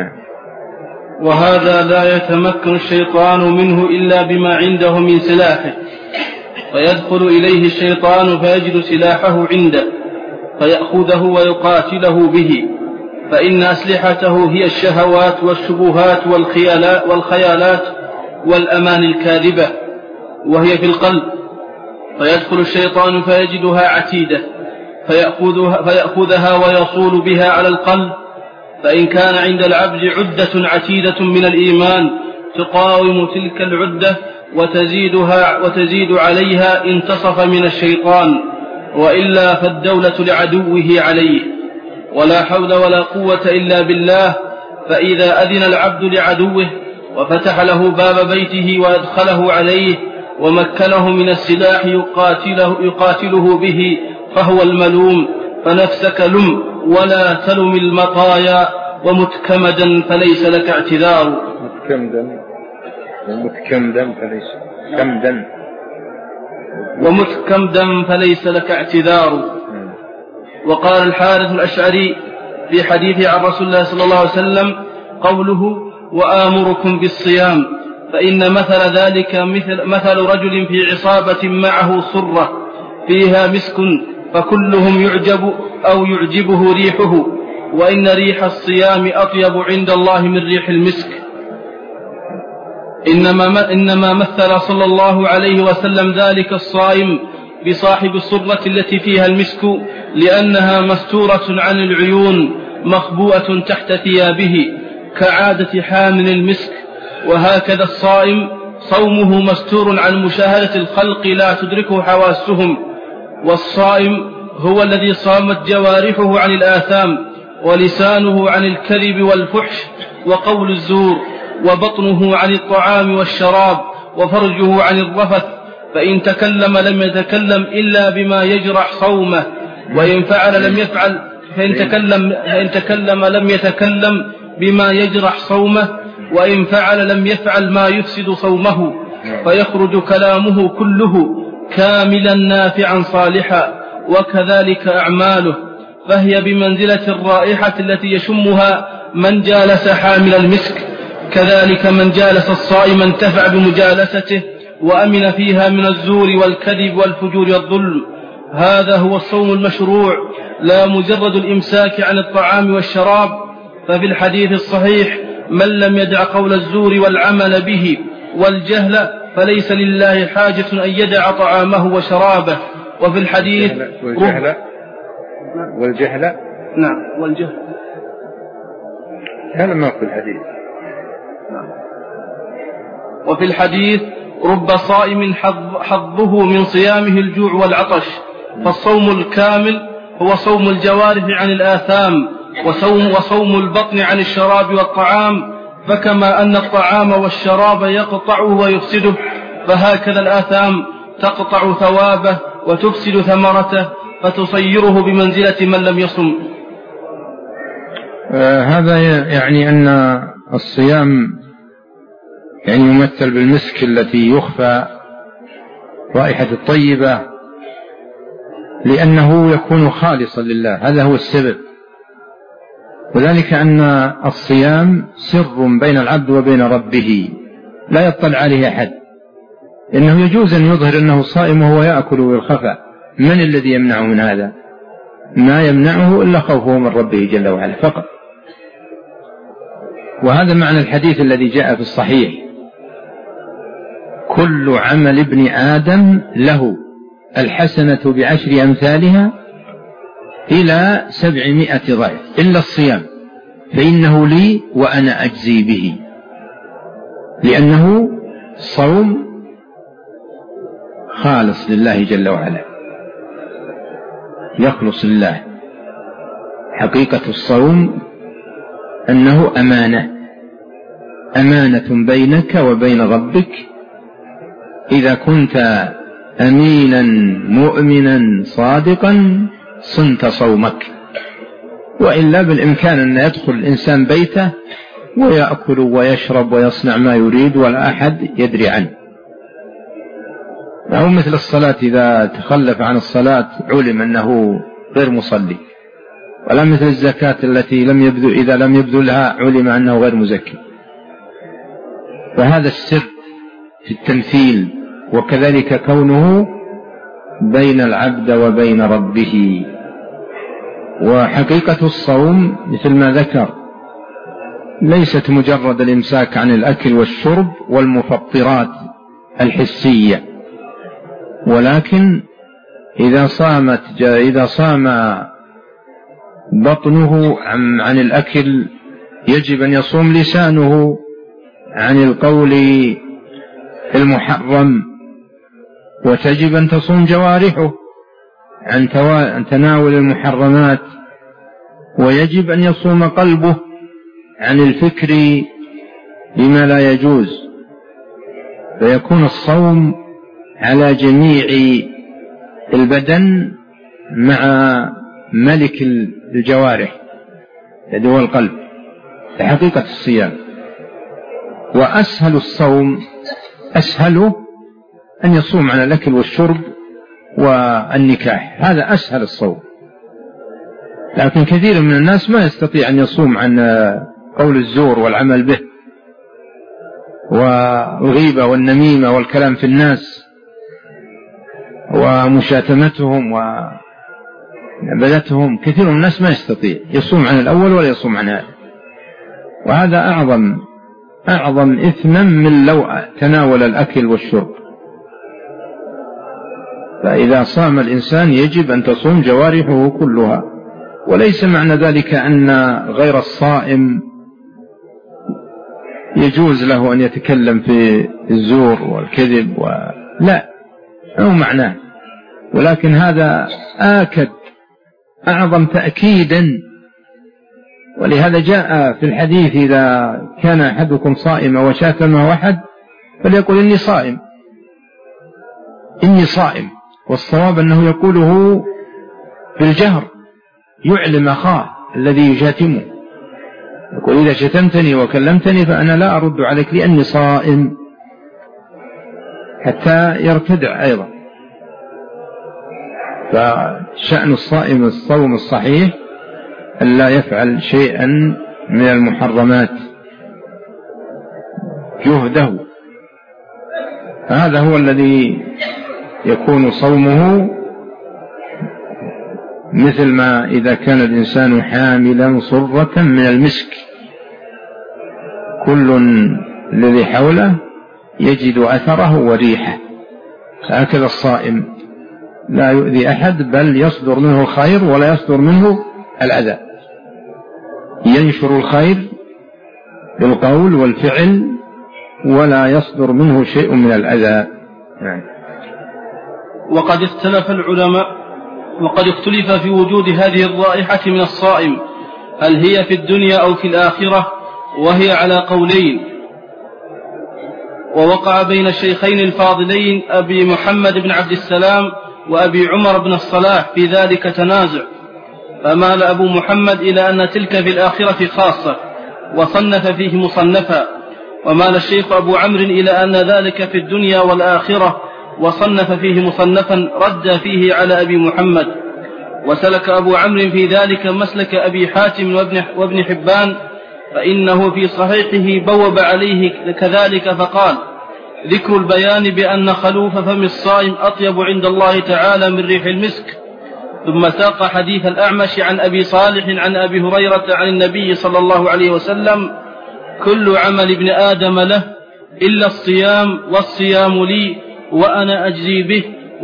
وهذا لا يتمكن الشيطان منه إلا بما عنده من سلاحه، فيدخل إليه الشيطان فيجد سلاحه عنده فيأخذه ويقاتله به، فإن أسلحته هي الشهوات والشبهات والخيالات والأمان الكاذبة، وهي في القلب، فيدخل الشيطان فيجدها عتيدة فيأخذها ويصول بها على القلب، فإن كان عند العبد عدة عتيدة من الإيمان تقاوم تلك العدة وتزيد عليها انتصف من الشيطان، وإلا فالدولة لعدوه عليه، ولا حول ولا قوة إلا بالله. فإذا أذن العبد لعدوه وفتح له باب بيته وأدخله عليه ومكنه من السلاح يقاتله به فهو الملوم. فنفسك لم ولا تلم المطايا، ومتكمدا فليس لك اعتذار. ومتكمدا فليس لك اعتذار. وقال الحارث الأشعري في حديث عن رسول الله صلى الله عليه وسلم قوله وآمركم بالصيام، فإن مثل ذلك مثل رجل في عصابة معه صرة فيها مسك، فكلهم يعجبه ريحه، وإن ريح الصيام أطيب عند الله من ريح المسك. إنما مثل صلى الله عليه وسلم ذلك الصائم بصاحب الصرة التي فيها المسك لأنها مستورة عن العيون مخبوءة تحت ثيابه كعادة حامل المسك. وهكذا الصائم صومه مستور عن مشاهدة الخلق لا تدركه حواسهم. والصائم هو الذي صامت جوارحه عن الآثام ولسانه عن الكذب والفحش وقول الزور وبطنه عن الطعام والشراب وفرجه عن الرفث، فإن تكلم لم يتكلم إلا بما يجرح صومه، وإن فعل لم يفعل فإن تكلم لم يتكلم بما يجرح صومه، وإن فعل لم يفعل ما يفسد صومه، فيخرج كلامه كله كاملا نافعا صالحا. وكذلك أعماله، فهي بمنزلة الرائحة التي يشمها من جالس حامل المسك، كذلك من جالس الصائم انتفع بمجالسته وأمن فيها من الزور والكذب والفجور والظلم. هذا هو الصوم المشروع، لا مجرد الإمساك عن الطعام والشراب. ففي الحديث الصحيح: من لم يدع قول الزور والعمل به والجهل فليس لله حاجة أن يدع طعامه وشرابه. وفي الحديث والجهل نعم والجهل هذا ما في الحديث. وفي الحديث: رب صائم حظه من صيامه الجوع والعطش. فالصوم الكامل هو صوم الجوارح عن الآثام، وصوم البطن عن الشراب والطعام. فكما أن الطعام والشراب يقطعه ويفسده، فهكذا الآثام تقطع ثوابه وتفسد ثمرته، فتصيره بمنزلة من لم يصم. هذا يعني أن الصيام يعني يمثل بالمسك التي يخفى رائحة الطيبة، لأنه يكون خالصا لله، هذا هو السبب. وذلك أن الصيام سر بين العبد وبين ربه لا يطلع عليه أحد، إنه يجوز أن يظهر أنه صائم وهو يأكل بالخفاء. من الذي يمنعه من هذا؟ ما يمنعه إلا خوفه من ربه جل وعلا فقط. وهذا معنى الحديث الذي جاء في الصحيح: كل عمل ابن آدم له الحسنة بعشر أمثالها إلى 700 ضعف إلا الصيام فإنه لي وأنا أجزي به. لأنه صوم خالص لله جل وعلا، يخلص لله. حقيقة الصوم أنه أمانة بينك وبين ربك. إذا كنت أمينا مؤمنا صادقا صنت صومك، وإلا بالإمكان أن يدخل الإنسان بيته ويأكل ويشرب ويصنع ما يريد ولا أحد يدري عنه. أو مثل الصلاة، إذا تخلف عن الصلاة علم أنه غير مصلي، ولا مثل الزكاة التي إذا لم يبذلها علم أنه غير مزكي. فهذا السر في التمثيل، وكذلك كونه بين العبد وبين ربه. وحقيقة الصوم مثل ما ذكر ليست مجرد الإمساك عن الأكل والشرب والمفطرات الحسية، ولكن إذا صام بطنه عن الأكل يجب أن يصوم لسانه عن القول المحرم، وتجب أن تصوم جوارحه عن تناول المحرمات، ويجب أن يصوم قلبه عن الفكر بما لا يجوز. فيكون الصوم على جميع البدن مع ملك الجوارح الذي هو القلب، لحقيقة الصيام. وأسهل الصوم أسهله أن يصوم عن الأكل والشرب والنكاح، هذا أسهل الصوم. لكن كثير من الناس ما يستطيع أن يصوم عن قول الزور والعمل به والغيبة والنميمة والكلام في الناس ومشاتمتهم وعبادتهم. كثير من الناس ما يستطيع يصوم عن الأول ولا يصوم عن هذا، وهذا أعظم أعظم إثما من لو تناول الأكل والشرب. فإذا صام الإنسان يجب أن تصوم جوارحه كلها، وليس معنى ذلك أن غير الصائم يجوز له أن يتكلم في الزور والكذب لا، هو معناه، ولكن هذا آكد أعظم تأكيدا. ولهذا جاء في الحديث: إذا كان أحدكم صائما وشاتمه أحد فليقل إني صائم، إني صائم. والصواب أنه يقوله بالجهر، يعلم أخاه الذي يشاتمه، يقول: إذا شتمتني وكلمتني فأنا لا أرد عليك لأني صائم، حتى يرتدع أيضا. فشأن الصائم الصوم الصحيح ألا يفعل شيئا من المحرمات جهده، هذا هو الذي يكون صومه، مثل ما إذا كان الإنسان حاملا صرة من المسك كل الذي حوله يجد أثره وريحه، هكذا الصائم لا يؤذي أحد، بل يصدر منه الخير ولا يصدر منه الأذى، ينشر الخير بالقول والفعل ولا يصدر منه شيء من الأذى. وقد اختلف العلماء وقد اختلف في وجود هذه الرائحة من الصائم، هل هي في الدنيا أو في الآخرة، وهي على قولين. ووقع بين الشيخين الفاضلين أبي محمد بن عبد السلام وأبي عمر بن الصلاح في ذلك تنازع، فمال أبو محمد إلى أن تلك في الآخرة خاصة وصنف فيه مصنفا، ومال الشيخ أبو عمرو إلى أن ذلك في الدنيا والآخرة وصنف فيه مصنفا رد فيه على أبي محمد. وسلك أبو عمرو في ذلك مسلك أبي حاتم وابن حبان، فإنه في صحيحه بوب عليه كذلك فقال: ذكر البيان بأن خلوف فم الصائم أطيب عند الله تعالى من ريح المسك. ثم ساق حديث الأعمش عن أبي صالح عن أبي هريرة عن النبي صلى الله عليه وسلم: كل عمل ابن آدم له إلا الصيام، والصيام لي وأنا أجزي به،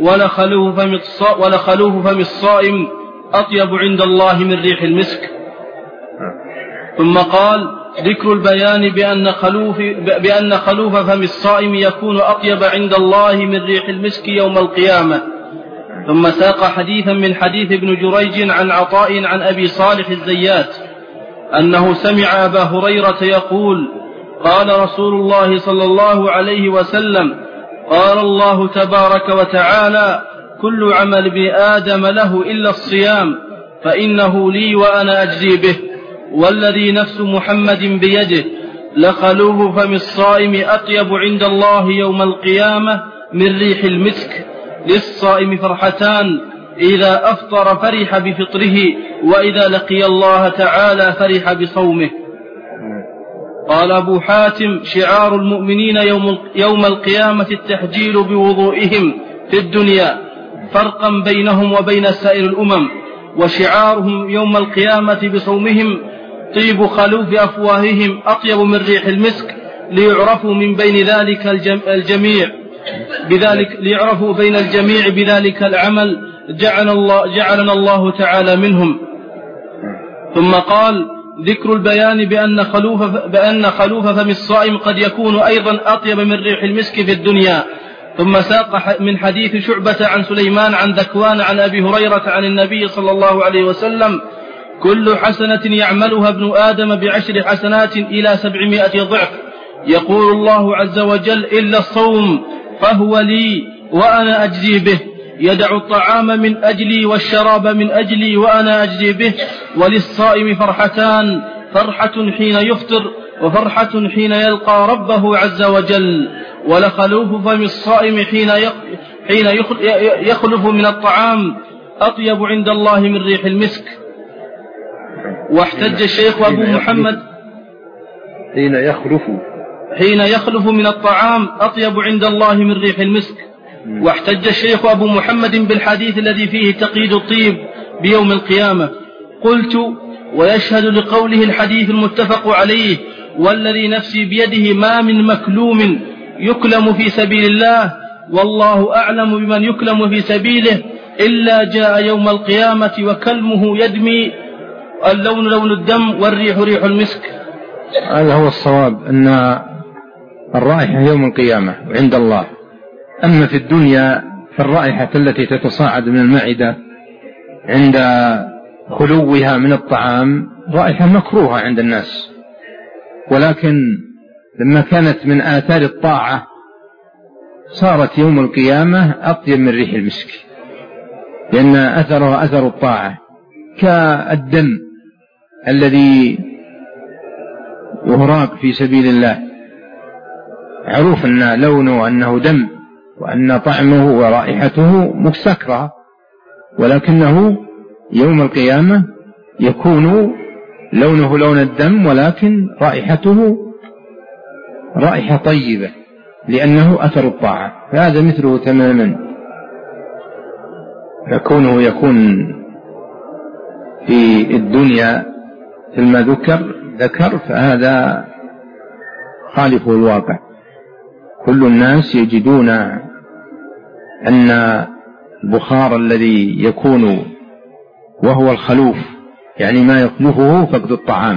ولخلوف فم الصائم أطيب عند الله من ريح المسك. ثم قال: ذكر البيان بأن خلوف فم الصائم يكون أطيب عند الله من ريح المسك يوم القيامة. ثم ساق حديثا من حديث ابن جريج عن عطاء عن أبي صالح الزيات أنه سمع أبا هريرة يقول: قال رسول الله صلى الله عليه وسلم: قال الله تبارك وتعالى: كل عمل ابن آدم له إلا الصيام فإنه لي وأنا أجزي به، والذي نفس محمد بيده لخلوف فم الصائم أطيب عند الله يوم القيامة من ريح المسك. للصائم فرحتان: إذا أفطر فرح بفطره، وإذا لقي الله تعالى فرح بصومه. قال أبو حاتم: شعار المؤمنين يوم القيامة التحجيل بوضوئهم في الدنيا، فرقا بينهم وبين سائر الأمم. وشعارهم يوم القيامة بصومهم طيب خلوف أفواههم أطيب من ريح المسك، ليعرفوا من بين ذلك الجميع بذلك العمل، جعلنا الله تعالى منهم. ثم قال: ذكر البيان بأن خلوف فم الصائم قد يكون أيضا أطيب من ريح المسك في الدنيا. ثم ساق من حديث شعبة عن سليمان عن ذكوان عن أبي هريرة عن النبي صلى الله عليه وسلم: كل حسنة يعملها ابن آدم ب10 حسنات إلى 700 ضعف، يقول الله عز وجل: إلا الصوم فهو لي وأنا أجزي به، يدع الطعام من أجلي والشراب من أجلي وأنا أجزي به. وللصائم فرحتان: فرحة حين يفطر، وفرحة حين يلقى ربه عز وجل. ولخلوف فم الصائم حين يخلف من الطعام أطيب عند الله من ريح المسك. واحتج الشيخ أبو محمد: حين يخلف من الطعام أطيب عند الله من ريح المسك. واحتج الشيخ أبو محمد بالحديث الذي فيه تقييد الطيب بيوم القيامة. قلت: ويشهد لقوله الحديث المتفق عليه: والذي نفسي بيده ما من مكلوم يكلم في سبيل الله والله أعلم بمن يكلم في سبيله إلا جاء يوم القيامة وكلمه يدمي اللون لون الدم والريح ريح المسك. هذا هو الصواب، أن الرائحة يوم القيامة عند الله. أما في الدنيا فالرائحة التي تتصاعد من المعدة عند خلوها من الطعام رائحة مكروهة عند الناس، ولكن لما كانت من آثار الطاعة صارت يوم القيامة أطيب من ريح المسك، لأن أثرها أثر الطاعة، كالدم الذي يهراق في سبيل الله، معروف أن لونه أنه دم وأن طعمه ورائحته مستكرهة، ولكنه يوم القيامة يكون لونه لون الدم ولكن رائحته رائحة طيبة لأنه أثر الطاعة. فهذا مثله تماما، فكونه يكون في الدنيا مثل ما ذكر فهذا خالف الواقع. كل الناس يجدون أن البخار الذي يكون وهو الخلوف، يعني ما يخلفه فقد الطعام،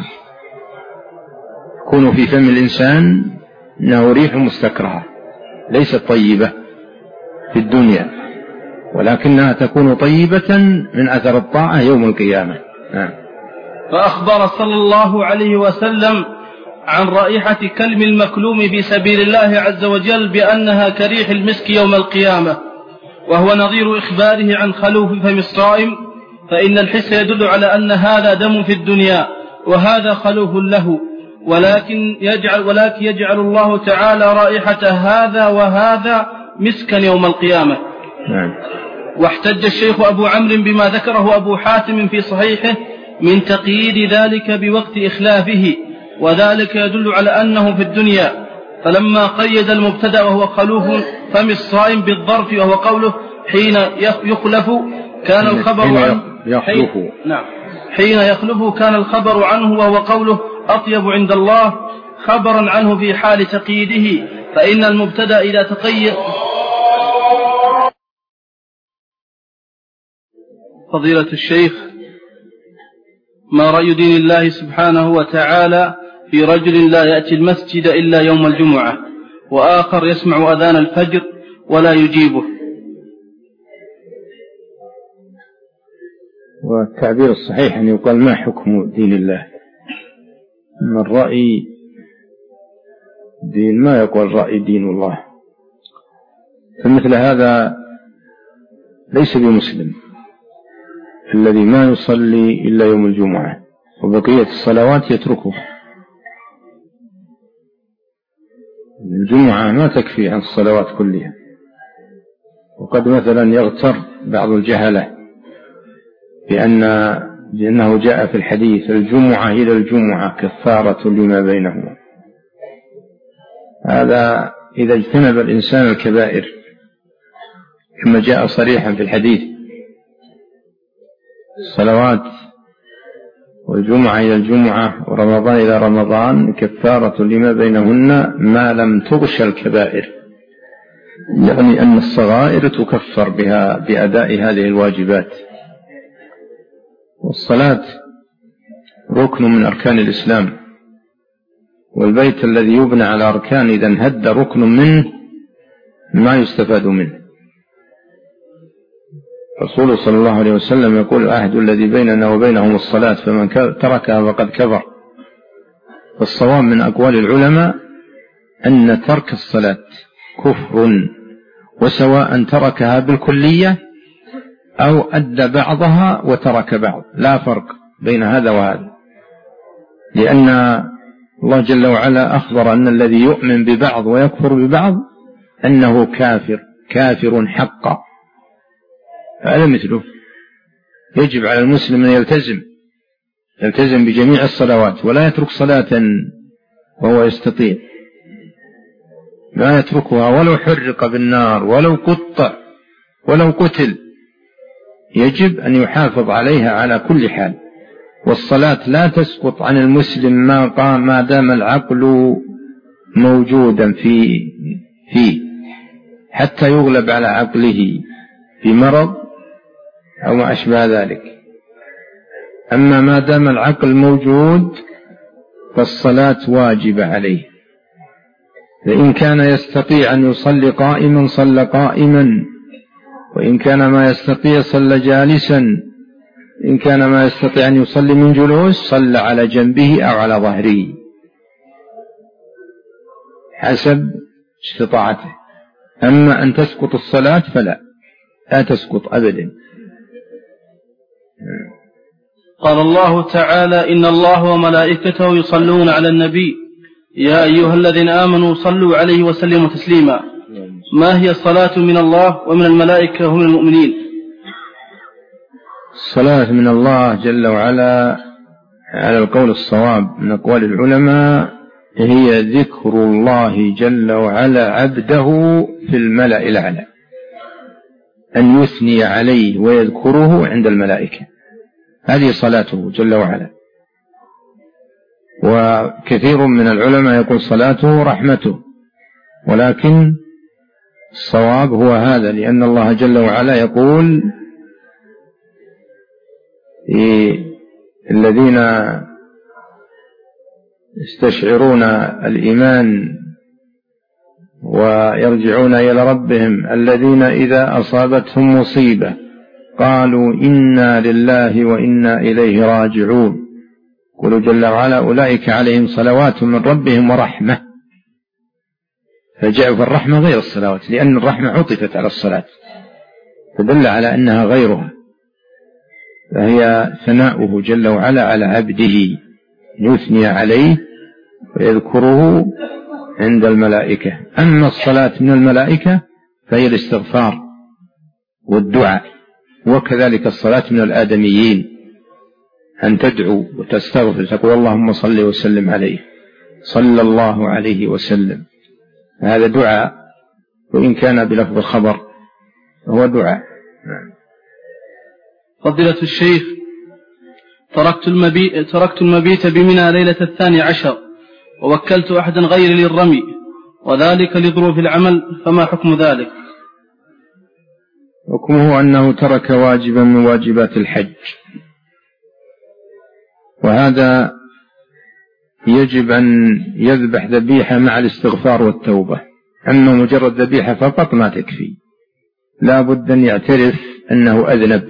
يكون في فم الإنسان أنه ريح مستكرهة ليست طيبة في الدنيا، ولكنها تكون طيبة من أثر الطاعة يوم القيامة. فأخبر صلى الله عليه وسلم عن رائحة كلم المكلوم في سبيل الله عز وجل بأنها كريح المسك يوم القيامة، وهو نظير إخباره عن خلوف فم الصائم، فإن الحس يدل على أن هذا دم في الدنيا وهذا خلوف له، ولكن يجعل الله تعالى رائحة هذا وهذا مسكا يوم القيامة. واحتج الشيخ أبو عمرو بما ذكره أبو حاتم في صحيحه من تقييد ذلك بوقت إخلافه، وذلك يدل على أنه في الدنيا، فلما قيد المبتدأ وهو خلوف فم الصائم بالظرف وهو قوله حين يخلف كان الخبر عنه حين يخلف كان الخبر عنه وهو قوله أطيب عند الله خبرا عنه في حال تقييده، فإن المبتدأ إذا تقيد. فضيلة الشيخ، ما رأي دين الله سبحانه وتعالى في رجل لا يأتي المسجد إلا يوم الجمعة، وآخر يسمع أذان الفجر ولا يجيبه؟ والتعبير الصحيح أن يقال ما حكم دين الله، أما الرأي دين ما يقول رأي دين الله، فمثل هذا ليس بمسلم الذي ما يصلي إلا يوم الجمعة وبقية الصلوات يتركه. الجمعة ما تكفي عن الصلوات كلها، وقد مثلا يغتر بعض الجهلة لأنه جاء في الحديث الجمعة إلى الجمعة كفارة لما بينهما. هذا إذا اجتنب الإنسان الكبائر كما جاء صريحا في الحديث، الصلوات والجمعة إلى الجمعة ورمضان إلى رمضان كفارة لما بينهن ما لم تغش الكبائر، يعني أن الصغائر تكفر بها بأداء هذه الواجبات. والصلاة ركن من أركان الإسلام، والبيت الذي يبنى على أركان إذا انهد ركن منه ما يستفاد منه. رسول صلى الله عليه وسلم يقول العهد الذي بيننا وبينهم الصلاة فمن تركها فقد كفر. والصواب من أقوال العلماء أن ترك الصلاة كفر، وسواء تركها بالكلية أو أدى بعضها وترك بعض، لا فرق بين هذا وهذا، لأن الله جل وعلا أخبر أن الذي يؤمن ببعض ويكفر ببعض أنه كافر حقا. هذا مثله يجب على المسلم أن يلتزم بجميع الصلوات، ولا يترك صلاة وهو يستطيع، لا يتركها ولو حرق بالنار ولو قطع ولو قتل، يجب أن يحافظ عليها على كل حال، والصلاة لا تسقط عن المسلم ما دام العقل موجودا فيه حتى يغلب على عقله في مرض أو ما أشبه ذلك. أما ما دام العقل موجود فالصلاة واجبة عليه، فإن كان يستطيع أن يصلي قائما صلى قائما، وإن كان ما يستطيع صلى جالسا، إن كان ما يستطيع أن يصلي من جلوس صلى على جنبه أو على ظهره حسب استطاعته. أما أن تسقط الصلاة فلا تسقط أبدا. قال الله تعالى: إن الله وملائكته يصلون على النبي يا أيها الذين آمنوا صلوا عليه وسلموا تسليما. ما هي الصلاة من الله ومن الملائكة ومن المؤمنين؟ الصلاة من الله جل وعلا على القول الصواب من أقوال العلماء هي ذكر الله جل وعلا عبده في الملأ الأعلى، أن يثني عليه ويذكره عند الملائكة، هذه صلاته جل وعلا. وكثير من العلماء يقول صلاته رحمته، ولكن الصواب هو هذا، لأن الله جل وعلا يقول الذين يستشعرون الإيمان ويرجعون إلى ربهم الذين إذا أصابتهم مصيبة قالوا إنا لله وإنا إليه راجعون. قل جل وعلا أولئك عليهم صلوات من ربهم ورحمة، فجاءوا في الرحمة غير الصلوات، لأن الرحمة عطفت على الصلاة فدل على أنها غيرها، فهي ثناؤه جل وعلا على عبده يثني عليه ويذكره عند الملائكة. أما الصلاة من الملائكة فهي الاستغفار والدعاء، وكذلك الصلاة من الآدميين أن تدعو وتستغفر، تقول اللهم صل وسلم عليه صلى الله عليه وسلم، هذا دعاء، وإن كان بلفظ الخبر هو دعاء. فضيلة الشيخ، تركت المبيت بمنى ليلة 12، ووكلت أحدا غيري للرمي، وذلك لظروف العمل، فما حكم ذلك؟ حكمه أنه ترك واجبا من واجبات الحج، وهذا يجب أن يذبح ذبيحة مع الاستغفار والتوبة. أما مجرد ذبيحة فقط ما تكفي، لا بد أن يعترف أنه أذنب،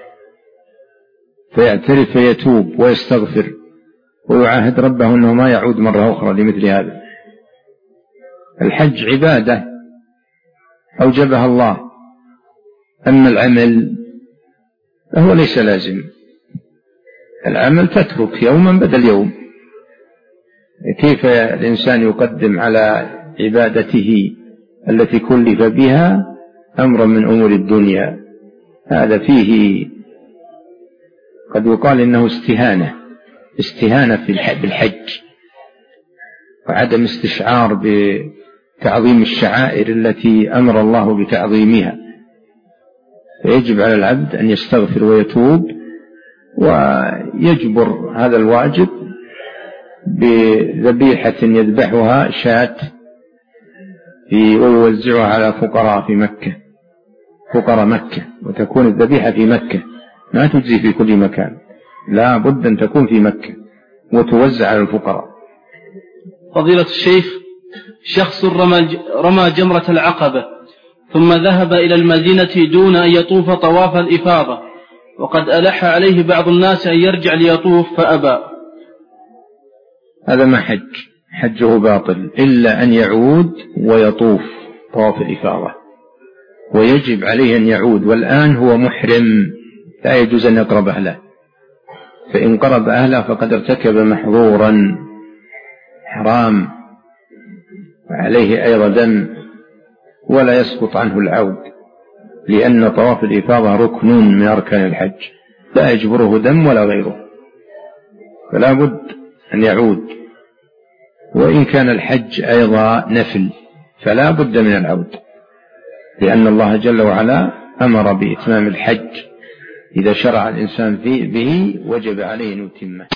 فيعترف فيتوب ويستغفر ويعاهد ربه أنه ما يعود مرة أخرى لمثل هذا. الحج عبادة أوجبها الله، أما العمل فهو ليس لازم. العمل تترك يوما بدل يوم. كيف الإنسان يقدم على عبادته التي كلف بها أمرا من أمور الدنيا؟ هذا فيه قد يقال إنه استهانة بالحج، وعدم استشعار بتعظيم الشعائر التي أمر الله بتعظيمها. فيجب على العبد أن يستغفر ويتوب ويجبر هذا الواجب بذبيحة يذبحها شاة ويوزعها على فقراء مكة، وتكون الذبيحة في مكة، ما تجزي في كل مكان، لا بد أن تكون في مكة وتوزع على الفقراء. فضيلة الشيخ، شخص رمى جمرة العقبة ثم ذهب إلى المدينة دون أن يطوف طواف الإفاضة، وقد ألح عليه بعض الناس أن يرجع ليطوف فأبى. هذا ما حجه باطل، إلا أن يعود ويطوف طواف الإفاضة، ويجب عليه أن يعود، والآن هو محرم لا يجوز أن يقرب أهله، فإن قرب أهله فقد ارتكب محظورا حرام، وعليه أيضا دم، ولا يسقط عنه العود، لأن طواف الإفاضة ركن من أركان الحج لا يجبره دم ولا غيره، فلا بد أن يعود. وإن كان الحج أيضا نفل فلا بد من العود، لأن الله جل وعلا أمر بإتمام الحج إذا شرع الإنسان به وجب عليه أن يتمه.